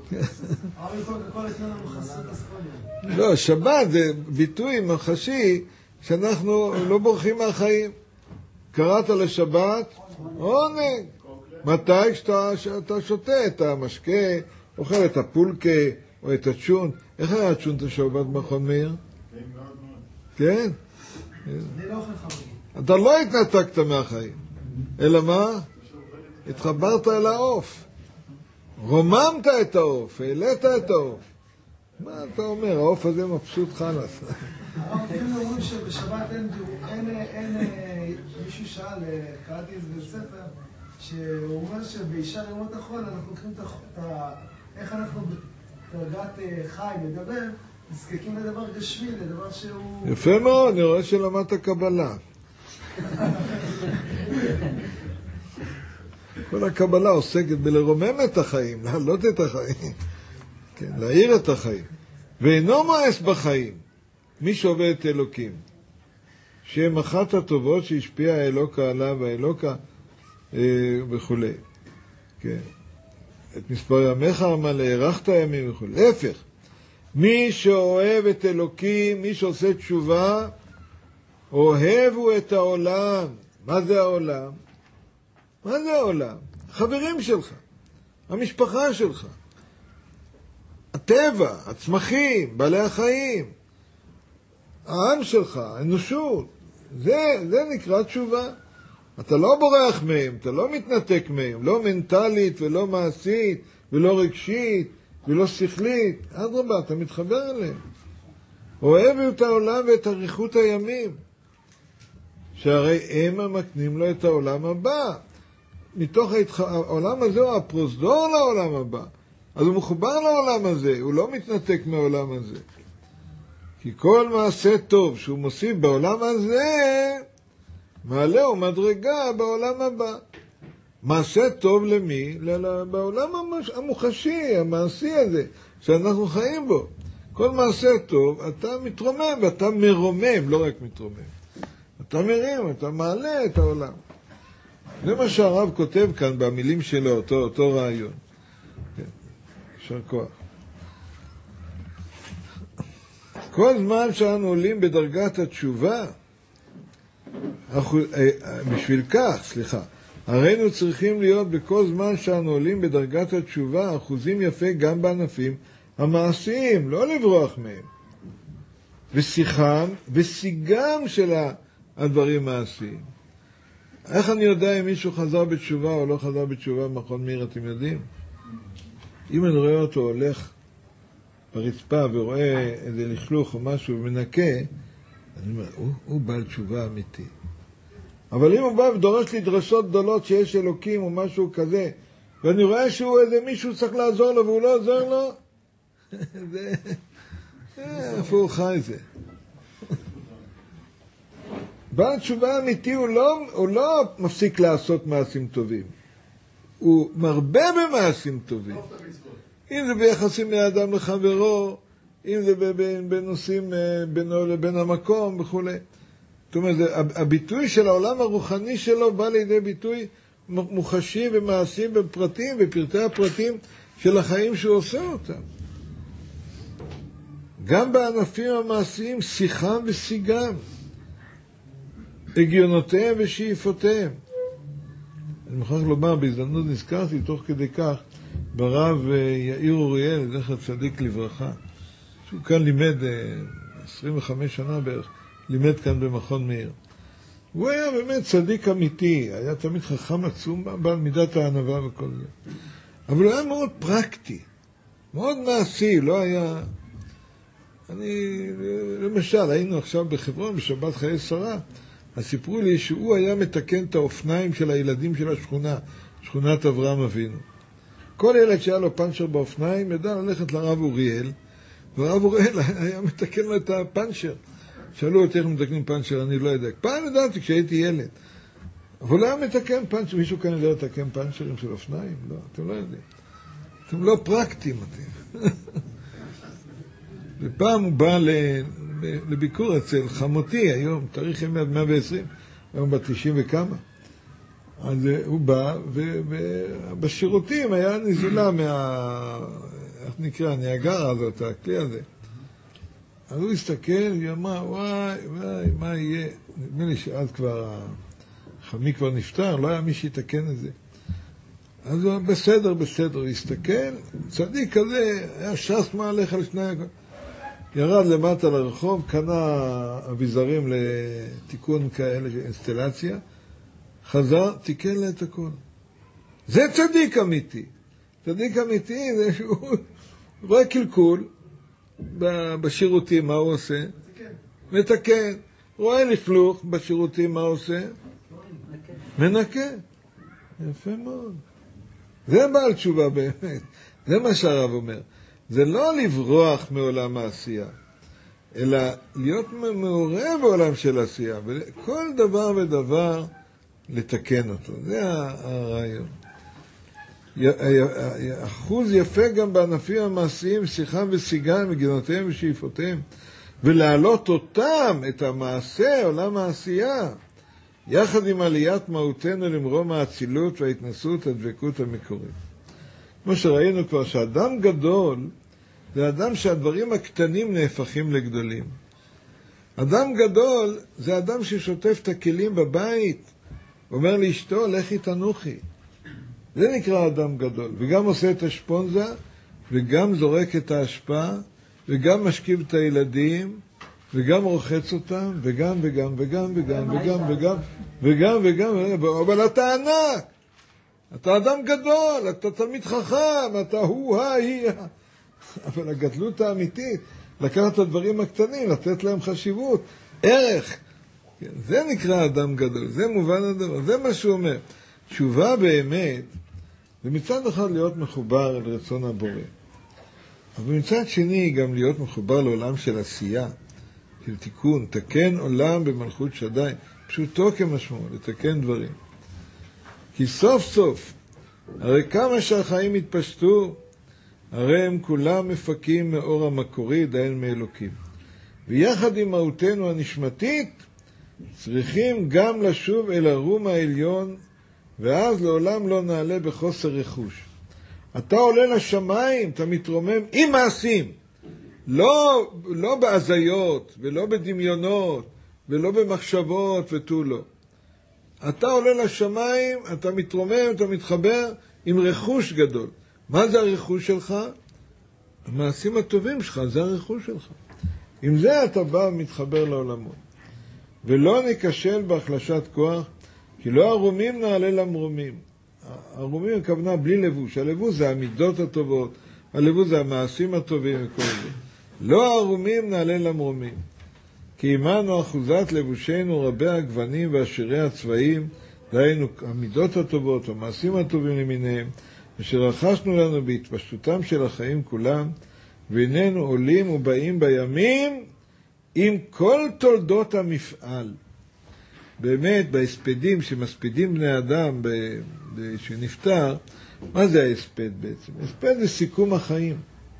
[SPEAKER 1] לא, שבת זה ביטוי מחשי שאנחנו לא בורחים מהחיים. קראת לשבת, עונג. מתי שאתה, שאתה שותה את המשקה, אוכל את הפולקה או את הצ'ון. איך היה הצ'ון את השבת מכון מאיר? כן?
[SPEAKER 4] אני לא אוכל חמור.
[SPEAKER 1] אתה לא התנתקת מהחיים, אלא מה? התחברת אל העוף. רוממת את העוף, העלית את העוף. מה אתה אומר? העוף הזה מבסוט חלס.
[SPEAKER 4] הרב אומרים שבשבת אין מישהו שאל, קראתי איזה ספר, שהוא אומר שבאישה ימות החול אנחנו לוקחים את ה... איך אנחנו בדרגת חי מדבר, נזקקים לדבר גשמי, לדבר שהוא...
[SPEAKER 1] יפה מאוד, אני רואה שלמדת קבלה. כל הקבלה עוסקת בלרומם את החיים, להעלות את החיים, כן, להאיר את החיים. ואינו מאס בחיים, מי שעובד את אלוקים, שהם אחת הטובות שהשפיע האלוקה עליו והאלוקה אה, וכו'. כן. את מספר ימיך המלא, הארכת ימים וכו'. להפך, מי שאוהב את אלוקים, מי שעושה תשובה, אוהבו את העולם. מה זה העולם? מה זה העולם? חברים שלך, המשפחה שלך, הטבע, הצמחים, בעלי החיים, העם שלך, האנושות. זה, זה נקרא תשובה. אתה לא בורח מהם, אתה לא מתנתק מהם, לא מנטלית ולא מעשית ולא רגשית ולא שכלית. אדרבה, אתה מתחבר אליהם. אוהב את העולם ואת אריכות הימים, שהרי הם המקנים לו את העולם הבא. מתוך ההתח... העולם הזה הוא הפרוזדור לעולם הבא. אז הוא מחובר לעולם הזה, הוא לא מתנתק מהעולם הזה. כי כל מעשה טוב שהוא מוסיף בעולם הזה, מעלה ומדרגה בעולם הבא. מעשה טוב למי? בעולם המוחשי, המעשי הזה, שאנחנו חיים בו. כל מעשה טוב, אתה מתרומם ואתה מרומם, לא רק מתרומם. אתה מרים, אתה מעלה את העולם. זה מה שהרב כותב כאן במילים שלו, אותו, אותו רעיון. כן, יישר כוח. כל זמן שאנו עולים בדרגת התשובה, בשביל כך, סליחה, הרינו צריכים להיות בכל זמן שאנו עולים בדרגת התשובה אחוזים יפה גם בענפים המעשיים, לא לברוח מהם. ושיחם ושיגם של הדברים מעשיים. איך אני יודע אם מישהו חזר בתשובה או לא חזר בתשובה במכון מאיר, אתם יודעים? אם אני רואה אותו הולך ברצפה ורואה איזה לכלוך או משהו ומנקה, אני אומר, הוא, הוא בעל תשובה אמיתי. אבל אם הוא בא ודורש לי דרשות גדולות שיש אלוקים או משהו כזה, ואני רואה שהוא איזה מישהו צריך לעזור לו והוא לא עוזר לו, זה... איפה הוא חי זה? בעל תשובה אמיתי הוא לא, הוא לא מפסיק לעשות מעשים טובים. הוא מרבה במעשים טובים. אם זה ביחסים לאדם לחברו, אם זה בנושאים בינו לבין המקום וכו'. זאת אומרת, הביטוי של העולם הרוחני שלו בא לידי ביטוי מוחשי ומעשי בפרטים, בפרטי הפרטים של החיים שהוא עושה אותם. גם בענפים המעשיים, שיחם ושיגם, הגיונותיהם ושאיפותיהם. אני מוכרח לומר, בהזדמנות נזכרתי תוך כדי כך, ברב יאיר אוריאל, זכר צדיק לברכה, שהוא כאן לימד עשרים וחמש שנה בערך, לימד כאן במכון מאיר. הוא היה באמת צדיק אמיתי, היה תמיד חכם עצום בעל מידת הענווה וכל זה. אבל הוא היה מאוד פרקטי, מאוד מעשי, לא היה... אני, למשל, היינו עכשיו בחברון בשבת חיי שרה, אז סיפרו לי שהוא היה מתקן את האופניים של הילדים של השכונה, שכונת אברהם אבינו. כל ילד שהיה לו פנצ'ר באופניים ידע ללכת לרב אוריאל, ורב אוריאל היה מתקן לו את הפנצ'ר. שאלו אותי איך מתקנים פנצ'ר, אני לא יודע. פעם ידעתי כשהייתי ילד. אבל הוא היה מתקן פנצ'ר, מישהו כאן יודע לתקן פנצ'רים של אופניים? לא, אתם לא יודעים. אתם לא פרקטיים אתם. ופעם הוא בא לביקור אצל חמותי היום, תאריך מאה ועשרים, היום בת תשעים וכמה. אז הוא בא, ובשירותים היה נזולה מה... איך נקרא? הניאגרה הזאת, הכלי הזה. אז הוא הסתכל, היא אמרה, וואי, וואי, מה יהיה? נדמה לי שאז כבר, החמי כבר נפטר, לא היה מי שיתקן את זה. אז הוא בסדר, בסדר, הוא הסתכל, צדיק כזה, היה שס מהלך על שני... ירד למטה לרחוב, קנה אביזרים לתיקון כאלה, אינסטלציה, חזר, תיקן לה את הכל. זה צדיק אמיתי. צדיק אמיתי זה שהוא רואה קלקול בשירותים, מה הוא עושה? מתקן. מתקן. רואה לכלוך בשירותים, מה הוא עושה? מנקה. יפה מאוד. זה בעל תשובה באמת. זה מה שהרב אומר. זה לא לברוח מעולם העשייה, אלא להיות מעורב בעולם של עשייה, וכל דבר ודבר לתקן אותו. זה הרעיון. אחוז יפה גם בענפים המעשיים, שיחם ושיגם, מגינותיהם ושאיפותיהם, ולהעלות אותם, את המעשה, עולם העשייה, יחד עם עליית מהותנו למרום האצילות וההתנסות, הדבקות המקורית. כמו שראינו כבר, שאדם גדול, זה אדם שהדברים הקטנים נהפכים לגדולים. אדם גדול זה אדם ששוטף את הכלים בבית, אומר לאשתו, לכי תנוחי. זה נקרא אדם גדול, וגם עושה את השפונזה, וגם זורק את ההשפעה, וגם משכיב את הילדים, וגם רוחץ אותם, וגם וגם וגם וגם וגם וגם וגם וגם, אבל אתה ענק, אתה אדם גדול, אתה תמיד חכם, אתה הוא, היא, אבל הגדלות האמיתית, לקחת את הדברים הקטנים, לתת להם חשיבות, ערך, זה נקרא אדם גדול, זה מובן הדבר, זה מה שהוא אומר. תשובה באמת, זה מצד אחד להיות מחובר אל רצון הבורא, אבל מצד שני גם להיות מחובר לעולם של עשייה, של תיקון, תקן עולם במלכות שדי, פשוטו כמשמעו, לתקן דברים. כי סוף סוף, הרי כמה שהחיים התפשטו, הרי הם כולם מפקים מאור המקורי, דיין מאלוקים. ויחד עם מהותנו הנשמתית, צריכים גם לשוב אל הרום העליון, ואז לעולם לא נעלה בחוסר רכוש. אתה עולה לשמיים, אתה מתרומם עם מעשים. לא, לא בהזיות, ולא בדמיונות, ולא במחשבות ותו לא. אתה עולה לשמיים, אתה מתרומם, אתה מתחבר עם רכוש גדול. מה זה הרכוש שלך? המעשים הטובים שלך, זה הרכוש שלך. עם זה אתה בא ומתחבר לעולמות. ולא נקשל בהחלשת כוח, כי לא הרומים נעלה למרומים. הרומים הכוונה בלי לבוש. הלבוש זה המידות הטובות, הלבוש זה המעשים הטובים וכל זה. לא הרומים נעלה למרומים. כי עמנו אחוזת לבושנו רבי הגוונים ועשירי הצבעים, דהיינו המידות הטובות, המעשים הטובים למיניהם, אשר רכשנו לנו בהתפשטותם של החיים כולם, והננו עולים ובאים בימים עם כל תולדות המפעל. באמת, בהספדים שמספידים בני אדם שנפטר, מה זה ההספד בעצם? הספד זה סיכום החיים.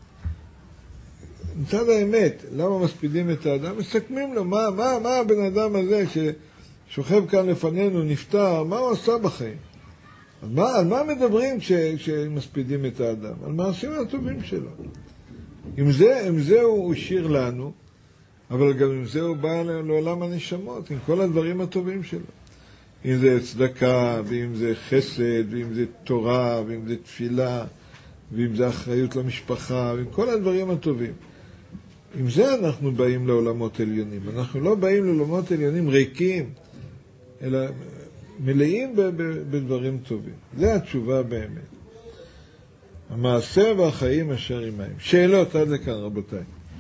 [SPEAKER 1] מצד האמת, למה מספידים את האדם? מסכמים לו, מה, מה, מה הבן אדם הזה ששוכב כאן לפנינו, נפטר, מה הוא עשה בחיים? על מה, על מה מדברים כש, כשמספידים את האדם? על מעשים הטובים שלו. עם זה, עם זה הוא השאיר לנו, אבל גם עם זה הוא בא לעולם הנשמות, עם כל הדברים הטובים שלו. אם זה צדקה, ואם זה חסד, ואם זה תורה, ואם זה תפילה, ואם זה אחריות למשפחה, ועם כל הדברים הטובים. עם זה אנחנו באים לעולמות עליונים. אנחנו לא באים לעולמות עליונים ריקים, אלא מלאים בדברים טובים. זה התשובה באמת. המעשה והחיים אשר עמהם. שאלות עד לכאן, רבותיי.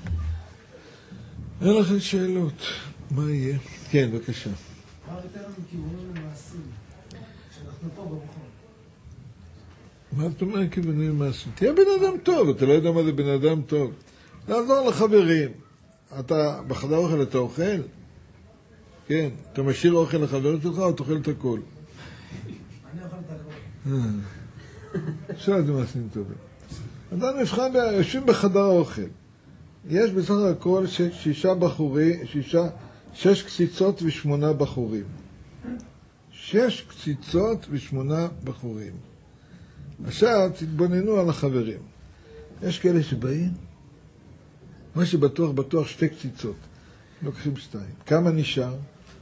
[SPEAKER 1] אין לכם שאלות. מה יהיה? כן, בבקשה.
[SPEAKER 4] מה יותר מכיוונים למעשים? שאנחנו פה במכון.
[SPEAKER 1] מה אתה אומר כיוונים למעשים? תהיה בן אדם טוב, אתה לא יודע מה זה בן אדם טוב. לעזור לחברים. אתה בחדר אוכל אתה אוכל? כן. אתה משאיר אוכל לחברים שלך או תאכל את הכל?
[SPEAKER 4] אני אוכל את הכל.
[SPEAKER 1] עכשיו זה מעשים טובים. אדם נבחן, יושבים בחדר האוכל. יש בסך הכל שישה בחורים, שישה, שש קציצות ושמונה בחורים. שש קציצות ושמונה בחורים. עכשיו תתבוננו על החברים. יש כאלה שבאים, מה שבטוח בטוח שתי קציצות. לוקחים שתיים. כמה נשאר?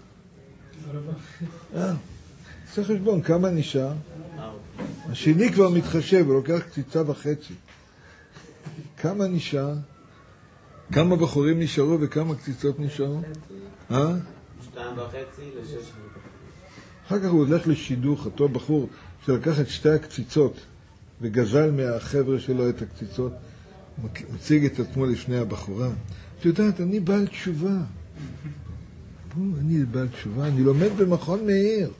[SPEAKER 1] אה, עושה חשבון, כמה נשאר? השני כבר מתחשב, הוא לוקח קציצה וחצי. כמה נשאר? כמה בחורים נשארו וכמה קציצות נשארו? אה?
[SPEAKER 5] שתיים וחצי לשש.
[SPEAKER 1] אחר כך הוא הולך לשידוך, אותו בחור שלקח את שתי הקציצות וגזל מהחבר'ה שלו את הקציצות, מציג את עצמו לפני הבחורה. את יודעת, אני בעל תשובה. אני בעל תשובה, אני לומד במכון מאיר.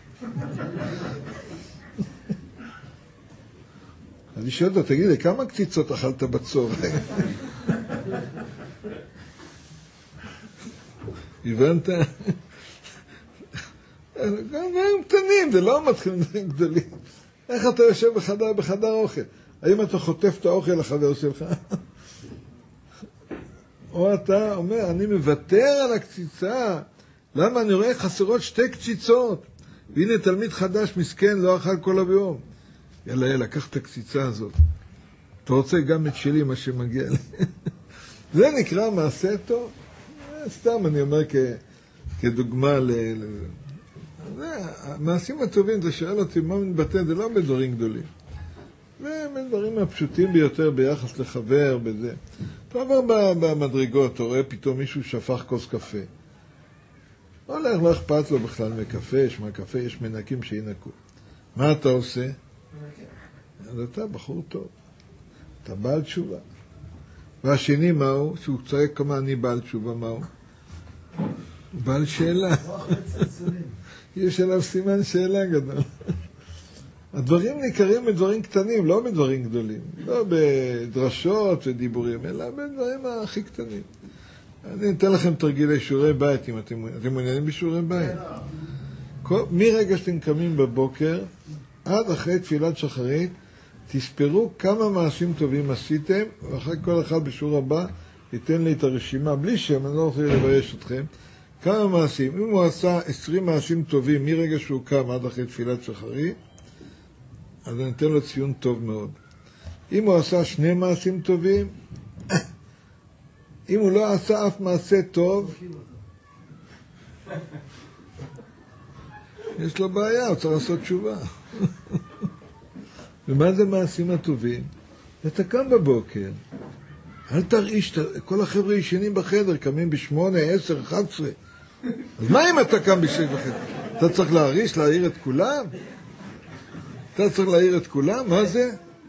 [SPEAKER 1] אני שואל אותו, תגיד לי, כמה קציצות אכלת בצהריים? הבנת? דברים קטנים, זה לא מתחילים דברים גדולים. איך אתה יושב בחדר, בחדר אוכל? האם אתה חוטף את האוכל לחבר שלך? או אתה אומר, אני מוותר על הקציצה. למה? אני רואה חסרות שתי קציצות. והנה תלמיד חדש מסכן, לא אכל כל היום. יאללה, יאללה, קח את הקציצה הזאת. אתה רוצה גם את שלי, מה שמגיע לי. זה נקרא מעשה טוב. סתם אני אומר כ, כדוגמה ל... זה, המעשים הטובים, אתה שואל אותי מה מתבטא, זה לא בדברים גדולים. זה בדברים הפשוטים ביותר ביחס לחבר, בזה. אתה עובר במדרגות, אתה רואה פתאום מישהו שפך כוס קפה. לא הולך, לא אכפת לו בכלל מקפה, יש מהקפה, יש מנקים שינקו. מה אתה עושה? אז אתה בחור טוב. אתה בעל תשובה. והשני מהו? שהוא צועק כמה אני בעל תשובה, מהו? בעל שאלה. יש עליו סימן שאלה גדול. הדברים ניכרים בדברים קטנים, לא בדברים גדולים. לא בדרשות ודיבורים, אלא בדברים הכי קטנים. אני אתן לכם תרגילי שיעורי בית, אם אתם, אתם מעוניינים בשיעורי בית. כל, מרגע שאתם קמים בבוקר, עד אחרי תפילת שחרית, תספרו כמה מעשים טובים עשיתם, ואחרי כל אחד בשיעור הבא, ייתן לי את הרשימה, בלי שם, אני לא רוצה לבייש אתכם, כמה מעשים. אם הוא עשה עשרים מעשים טובים מרגע שהוא קם עד אחרי תפילת שחרית, אז אני אתן לו ציון טוב מאוד. אם הוא עשה שני מעשים טובים, אם הוא לא עשה אף מעשה טוב, יש לו בעיה, הוא צריך לעשות תשובה. ומה זה מעשים הטובים? אתה קם בבוקר, אל תרעיש, כל החבר'ה ישנים בחדר, קמים בשמונה, עשר, אחת עשרה. אז מה אם אתה קם בשש בחדר? אתה צריך להרעיש, להעיר את כולם? אתה צריך להעיר את כולם? מה זה?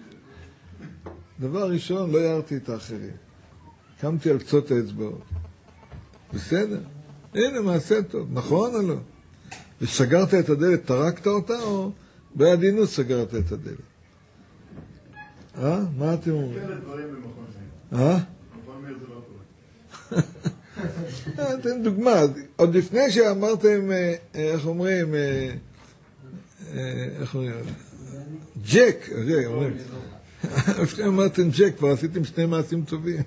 [SPEAKER 1] דבר ראשון, לא הערתי את האחרים. קמתי על קצות האצבעות. בסדר? הנה, מעשה טוב. נכון או לא? וסגרת את הדלת, טרקת אותה, או בעדינות סגרת את הדלת? אה? מה אתם אומרים?
[SPEAKER 3] כאלה דברים במכון מאיר.
[SPEAKER 1] אה?
[SPEAKER 3] במכון מאיר זה לא קורה.
[SPEAKER 1] אתם דוגמה. עוד לפני שאמרתם, איך אומרים, איך אומרים? ג'ק. לפני אמרתם ג'ק, כבר עשיתם שני מעשים טובים.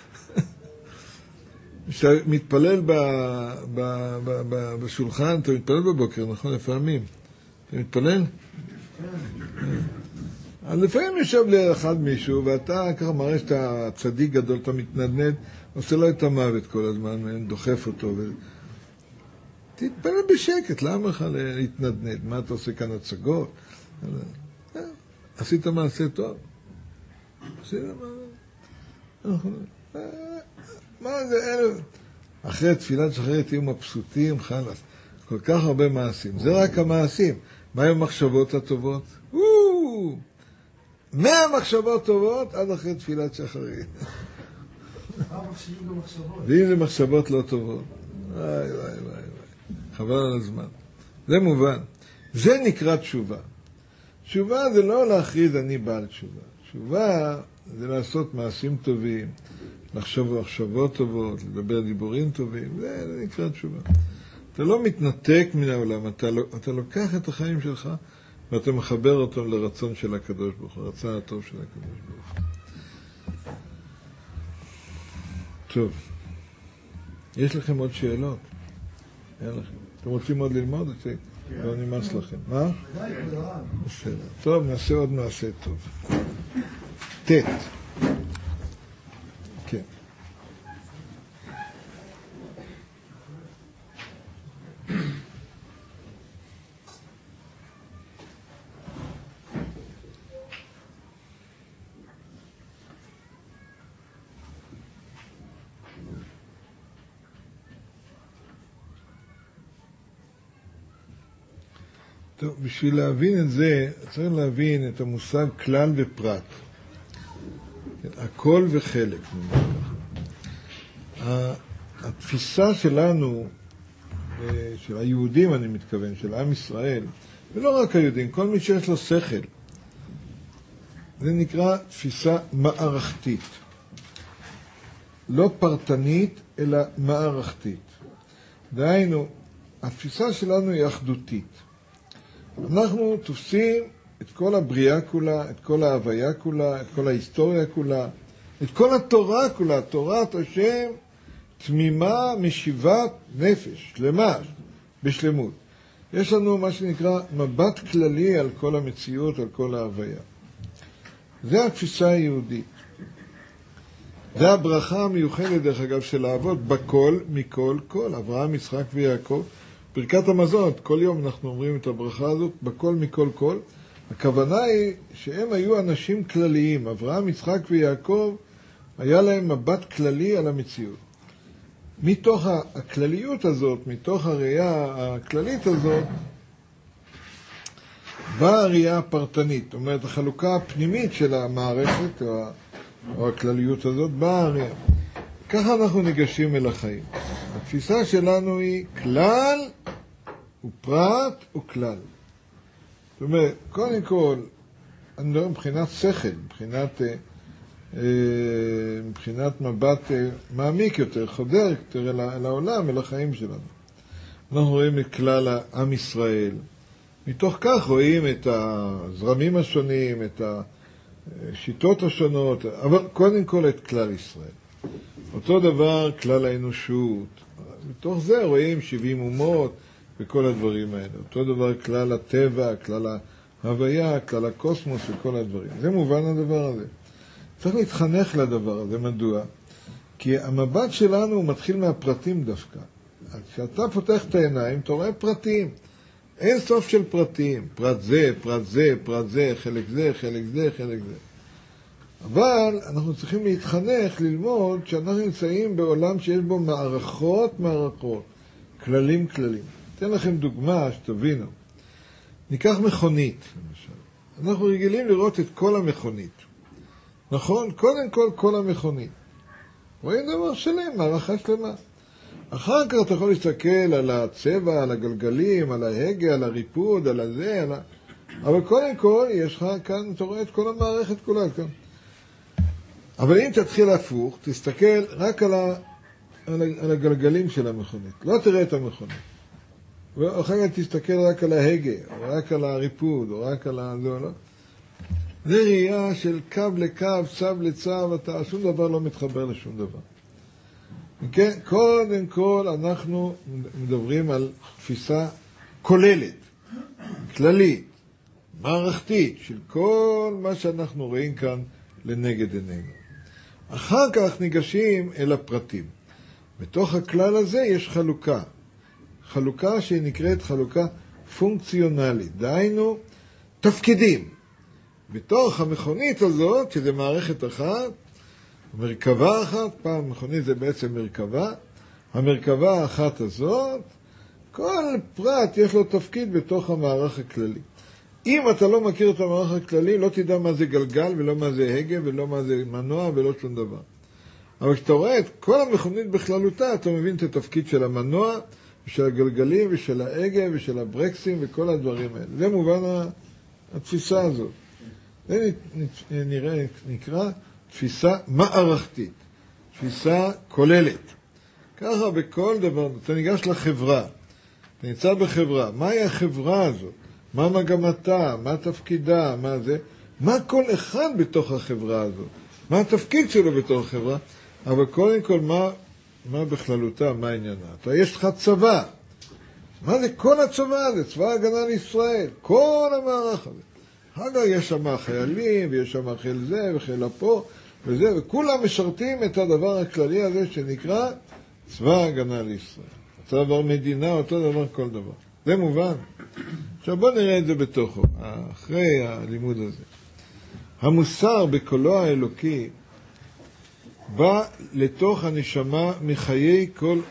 [SPEAKER 1] כשאתה מתפלל בשולחן, אתה מתפלל בבוקר, נכון? לפעמים. אתה מתפלל? אז לפעמים יושב ליד מישהו, ואתה ככה מראה שאתה צדיק גדול, אתה מתנדנד, עושה לו את המוות כל הזמן, דוחף אותו. תתפלל בשקט, למה לך להתנדנד? מה אתה עושה כאן הצגות? עשית מעשה טוב? עשית מה? מה זה אלף? אחרי תפילת שחרית תהיו מבסוטים, חלס. כל כך הרבה מעשים. זה רק המעשים. מה עם המחשבות הטובות? מאה מחשבות טובות עד אחרי תפילת שחרית. ואם זה מחשבות לא טובות, וואי וואי וואי, חבל על הזמן. זה מובן. זה נקרא תשובה. תשובה זה לא להכריז אני בעל תשובה. תשובה זה לעשות מעשים טובים, לחשוב מחשבות טובות, לדבר דיבורים טובים, זה, זה נקרא תשובה. אתה לא מתנתק מן העולם, אתה, לא, אתה לוקח את החיים שלך ואתה מחבר אותו לרצון של הקדוש ברוך הוא, הרצון הטוב של הקדוש ברוך הוא. טוב, יש לכם עוד שאלות? אין לכם. אתם רוצים עוד ללמוד? לא נמאס לכם. מה? בסדר. טוב, נעשה עוד מעשה טוב. תת. כן. טוב, בשביל להבין את זה, צריך להבין את המושג כלל ופרט. הכל וחלק. התפיסה שלנו, של היהודים אני מתכוון, של עם ישראל, ולא רק היהודים, כל מי שיש לו שכל, זה נקרא תפיסה מערכתית. לא פרטנית, אלא מערכתית. דהיינו, התפיסה שלנו היא אחדותית. אנחנו תופסים את כל הבריאה כולה, את כל ההוויה כולה, את כל ההיסטוריה כולה, את כל התורה כולה, תורת השם תמימה משיבת נפש, שלמה, בשלמות. יש לנו מה שנקרא מבט כללי על כל המציאות, על כל ההוויה. זה התפיסה היהודית. זה הברכה המיוחדת, דרך אגב, של האבות, בכל, מכל, כל, אברהם, יצחק ויעקב. ברכת המזון, כל יום אנחנו אומרים את הברכה הזאת, בכל, מכל, כל. הכוונה היא שהם היו אנשים כלליים. אברהם, יצחק ויעקב, היה להם מבט כללי על המציאות. מתוך הכלליות הזאת, מתוך הראייה הכללית הזאת, באה הראייה הפרטנית. זאת אומרת, החלוקה הפנימית של המערכת, או, או הכלליות הזאת, באה הראייה. ככה אנחנו ניגשים אל החיים. התפיסה שלנו היא כלל ופרט וכלל. זאת אומרת, קודם כל, אני מדבר מבחינת שכל, מבחינת, אה, מבחינת מבט אה, מעמיק יותר, חודר יותר אל, אל העולם, אל החיים שלנו. אנחנו רואים את כלל העם ישראל. מתוך כך רואים את הזרמים השונים, את השיטות השונות, אבל קודם כל את כלל ישראל. אותו דבר כלל האנושות. מתוך זה רואים שבעים אומות וכל הדברים האלה. אותו דבר כלל הטבע, כלל ההוויה, כלל הקוסמוס וכל הדברים. זה מובן הדבר הזה. צריך להתחנך לדבר הזה. מדוע? כי המבט שלנו מתחיל מהפרטים דווקא. כשאתה פותח את העיניים, אתה רואה פרטים. אין סוף של פרטים. פרט זה, פרט זה, פרט זה, חלק זה, חלק זה, חלק זה. אבל אנחנו צריכים להתחנך, ללמוד, שאנחנו נמצאים בעולם שיש בו מערכות, מערכות, כללים, כללים. אתן לכם דוגמה שתבינו. ניקח מכונית, למשל. אנחנו רגילים לראות את כל המכונית. נכון? קודם כל, כל המכונית. רואים דבר שלם, מערכה שלמה. אחר כך אתה יכול להסתכל על הצבע, על הגלגלים, על ההגה, על הריפוד, על הזה, על ה... אבל קודם כל, יש לך כאן, אתה רואה את כל המערכת כולה כאן. אבל אם תתחיל להפוך, תסתכל רק על, ה... על הגלגלים של המכונית. לא תראה את המכונית. ואחר כך תסתכל רק על ההגה, או רק על הריפוד, או רק על ה... לא. זה ראייה של קו לקו, צו לצו, אתה שום דבר לא מתחבר לשום דבר. כן, קודם כל אנחנו מדברים על תפיסה כוללת, כללית, מערכתית, של כל מה שאנחנו רואים כאן לנגד עינינו. אחר כך ניגשים אל הפרטים. בתוך הכלל הזה יש חלוקה. חלוקה שהיא נקראת חלוקה פונקציונלית. דהיינו, תפקידים. בתוך המכונית הזאת, שזה מערכת אחת, מרכבה אחת, פעם מכונית זה בעצם מרכבה, המרכבה האחת הזאת, כל פרט יש לו תפקיד בתוך המערך הכללי. אם אתה לא מכיר את המערך הכללי, לא תדע מה זה גלגל, ולא מה זה הגה, ולא מה זה מנוע, ולא שום דבר. אבל כשאתה רואה את כל המכונית בכללותה, אתה מבין את התפקיד של המנוע, ושל הגלגלים, ושל ההגה, ושל הברקסים, וכל הדברים האלה. זה מובן התפיסה הזאת. זה נראה, נקרא תפיסה מערכתית, תפיסה כוללת. ככה בכל דבר, אתה ניגש לחברה, אתה נמצא בחברה, מהי החברה הזאת? מה מגמתה? מה תפקידה? מה זה? מה כל אחד בתוך החברה הזאת? מה התפקיד שלו בתוך החברה? אבל קודם כל, מה, מה בכללותה? מה עניינה? אתה יש לך צבא. מה זה כל הצבא הזה? צבא הגנה לישראל. כל המערך הזה. אחר יש שם חיילים, ויש שם חיל זה וחיל פה וזה, וכולם משרתים את הדבר הכללי הזה שנקרא צבא הגנה לישראל. אותו דבר מדינה, אותו דבר כל דבר. זה מובן. עכשיו בוא נראה את זה בתוכו, אחרי הלימוד הזה. המוסר בקולו האלוקי בא לתוך הנשמה מחיי כל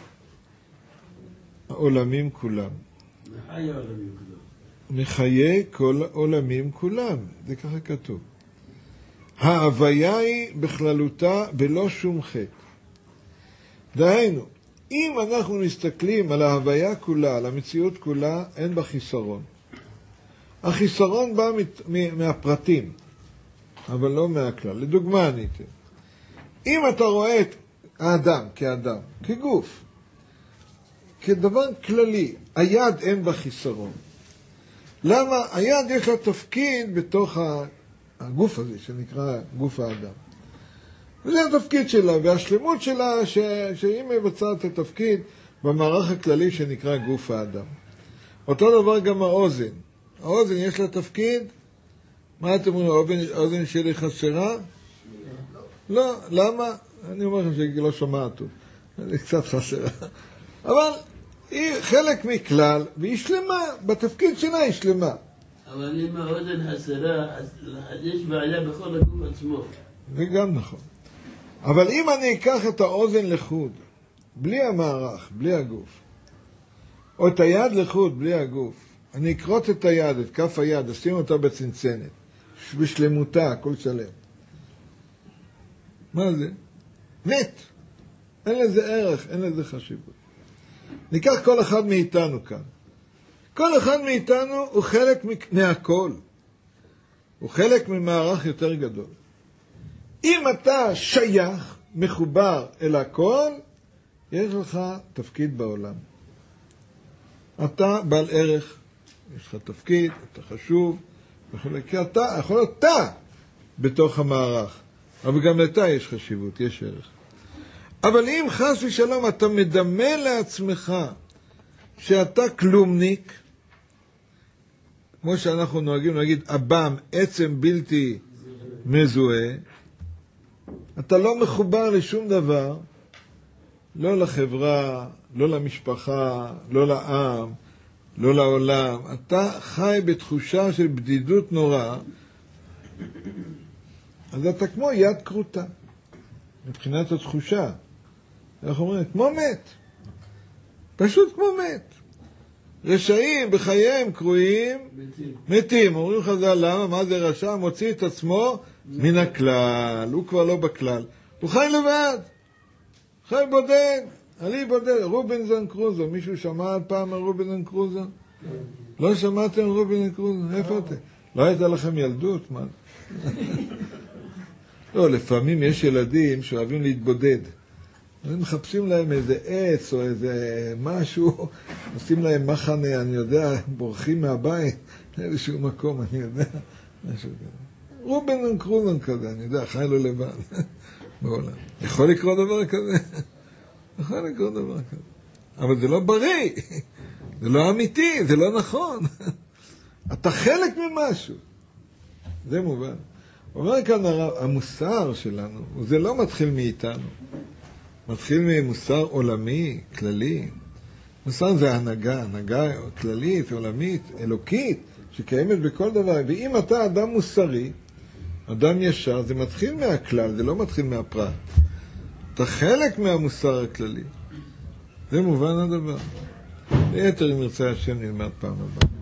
[SPEAKER 1] העולמים כולם.
[SPEAKER 3] מחיי העולמים כולם.
[SPEAKER 1] מחיי כל העולמים כולם, זה ככה כתוב. ההוויה היא בכללותה בלא שום חטא. דהיינו, אם אנחנו מסתכלים על ההוויה כולה, על המציאות כולה, אין בה חיסרון. החיסרון בא מהפרטים, אבל לא מהכלל. לדוגמה אני אתן. אם אתה רואה את האדם כאדם, כגוף, כדבר כללי, היד אין בה חיסרון. למה? היד יש לה תפקיד בתוך הגוף הזה, שנקרא גוף האדם. וזה התפקיד שלה, והשלמות שלה, ש... שהיא מבצעת את התפקיד במערך הכללי שנקרא גוף האדם. אותו דבר גם האוזן. האוזן יש לה תפקיד? מה אתם אומרים, האוזן, האוזן שלי חסרה? לא. לא, למה? אני אומר לכם שהיא לא שומעת טוב. היא קצת חסרה. אבל היא חלק מכלל, והיא שלמה, בתפקיד שלה היא שלמה.
[SPEAKER 3] אבל אם האוזן חסרה, אז יש בעיה בכל הגוף עצמו.
[SPEAKER 1] זה גם נכון. אבל אם אני אקח את האוזן לחוד, בלי המערך, בלי הגוף, או את היד לחוד, בלי הגוף, אני אקרוט את היד, את כף היד, אשים אותה בצנצנת, בשלמותה, הכל שלם. מה זה? מת. אין לזה ערך, אין לזה חשיבות. ניקח כל אחד מאיתנו כאן. כל אחד מאיתנו הוא חלק מהכל. הוא חלק ממערך יותר גדול. אם אתה שייך, מחובר אל הכל, יש לך תפקיד בעולם. אתה בעל ערך, יש לך תפקיד, אתה חשוב, כי אתה יכול להיות אתה בתוך המערך. אבל גם אתה יש חשיבות, יש ערך. אבל אם חס ושלום אתה מדמה לעצמך שאתה כלומניק, כמו שאנחנו נוהגים להגיד, אבם, עצם בלתי מזוהה, אתה לא מחובר לשום דבר, לא לחברה, לא למשפחה, לא לעם, לא לעולם. אתה חי בתחושה של בדידות נורא, אז אתה כמו יד קרוטה, מבחינת התחושה. איך אומרים? כמו מת. פשוט כמו מת. רשעים בחייהם קרויים מתים. מתים. אומרים חז"ל, למה? מה זה רשע? מוציא את עצמו מן הכלל. הוא כבר לא בכלל. הוא חי לבד. חי בודד. אני בודד. רובינזון קרוזו. מישהו שמע על פעם על רובינזון קרוזו? לא שמעתם על רובינזון קרוזו? איפה אתם? לא הייתה לכם ילדות? מה? לא, לפעמים יש ילדים שאוהבים להתבודד. הם מחפשים להם איזה עץ או איזה משהו, עושים להם מחנה, אני יודע, בורחים מהבית לאיזשהו מקום, אני יודע, משהו כזה. רובינזון קרוזו כזה, אני יודע, חי לו לבד בעולם. יכול לקרות דבר כזה? יכול לקרות דבר כזה. אבל זה לא בריא, זה לא אמיתי, זה לא נכון. אתה חלק ממשהו. זה מובן. אומר כאן המוסר שלנו, זה לא מתחיל מאיתנו. מתחיל ממוסר עולמי, כללי. מוסר זה הנהגה, הנהגה כללית, עולמית, אלוקית, שקיימת בכל דבר. ואם אתה אדם מוסרי, אדם ישר, זה מתחיל מהכלל, זה לא מתחיל מהפרט. אתה חלק מהמוסר הכללי. זה מובן הדבר. ליתר אם ירצה השם נלמד פעם הבאה.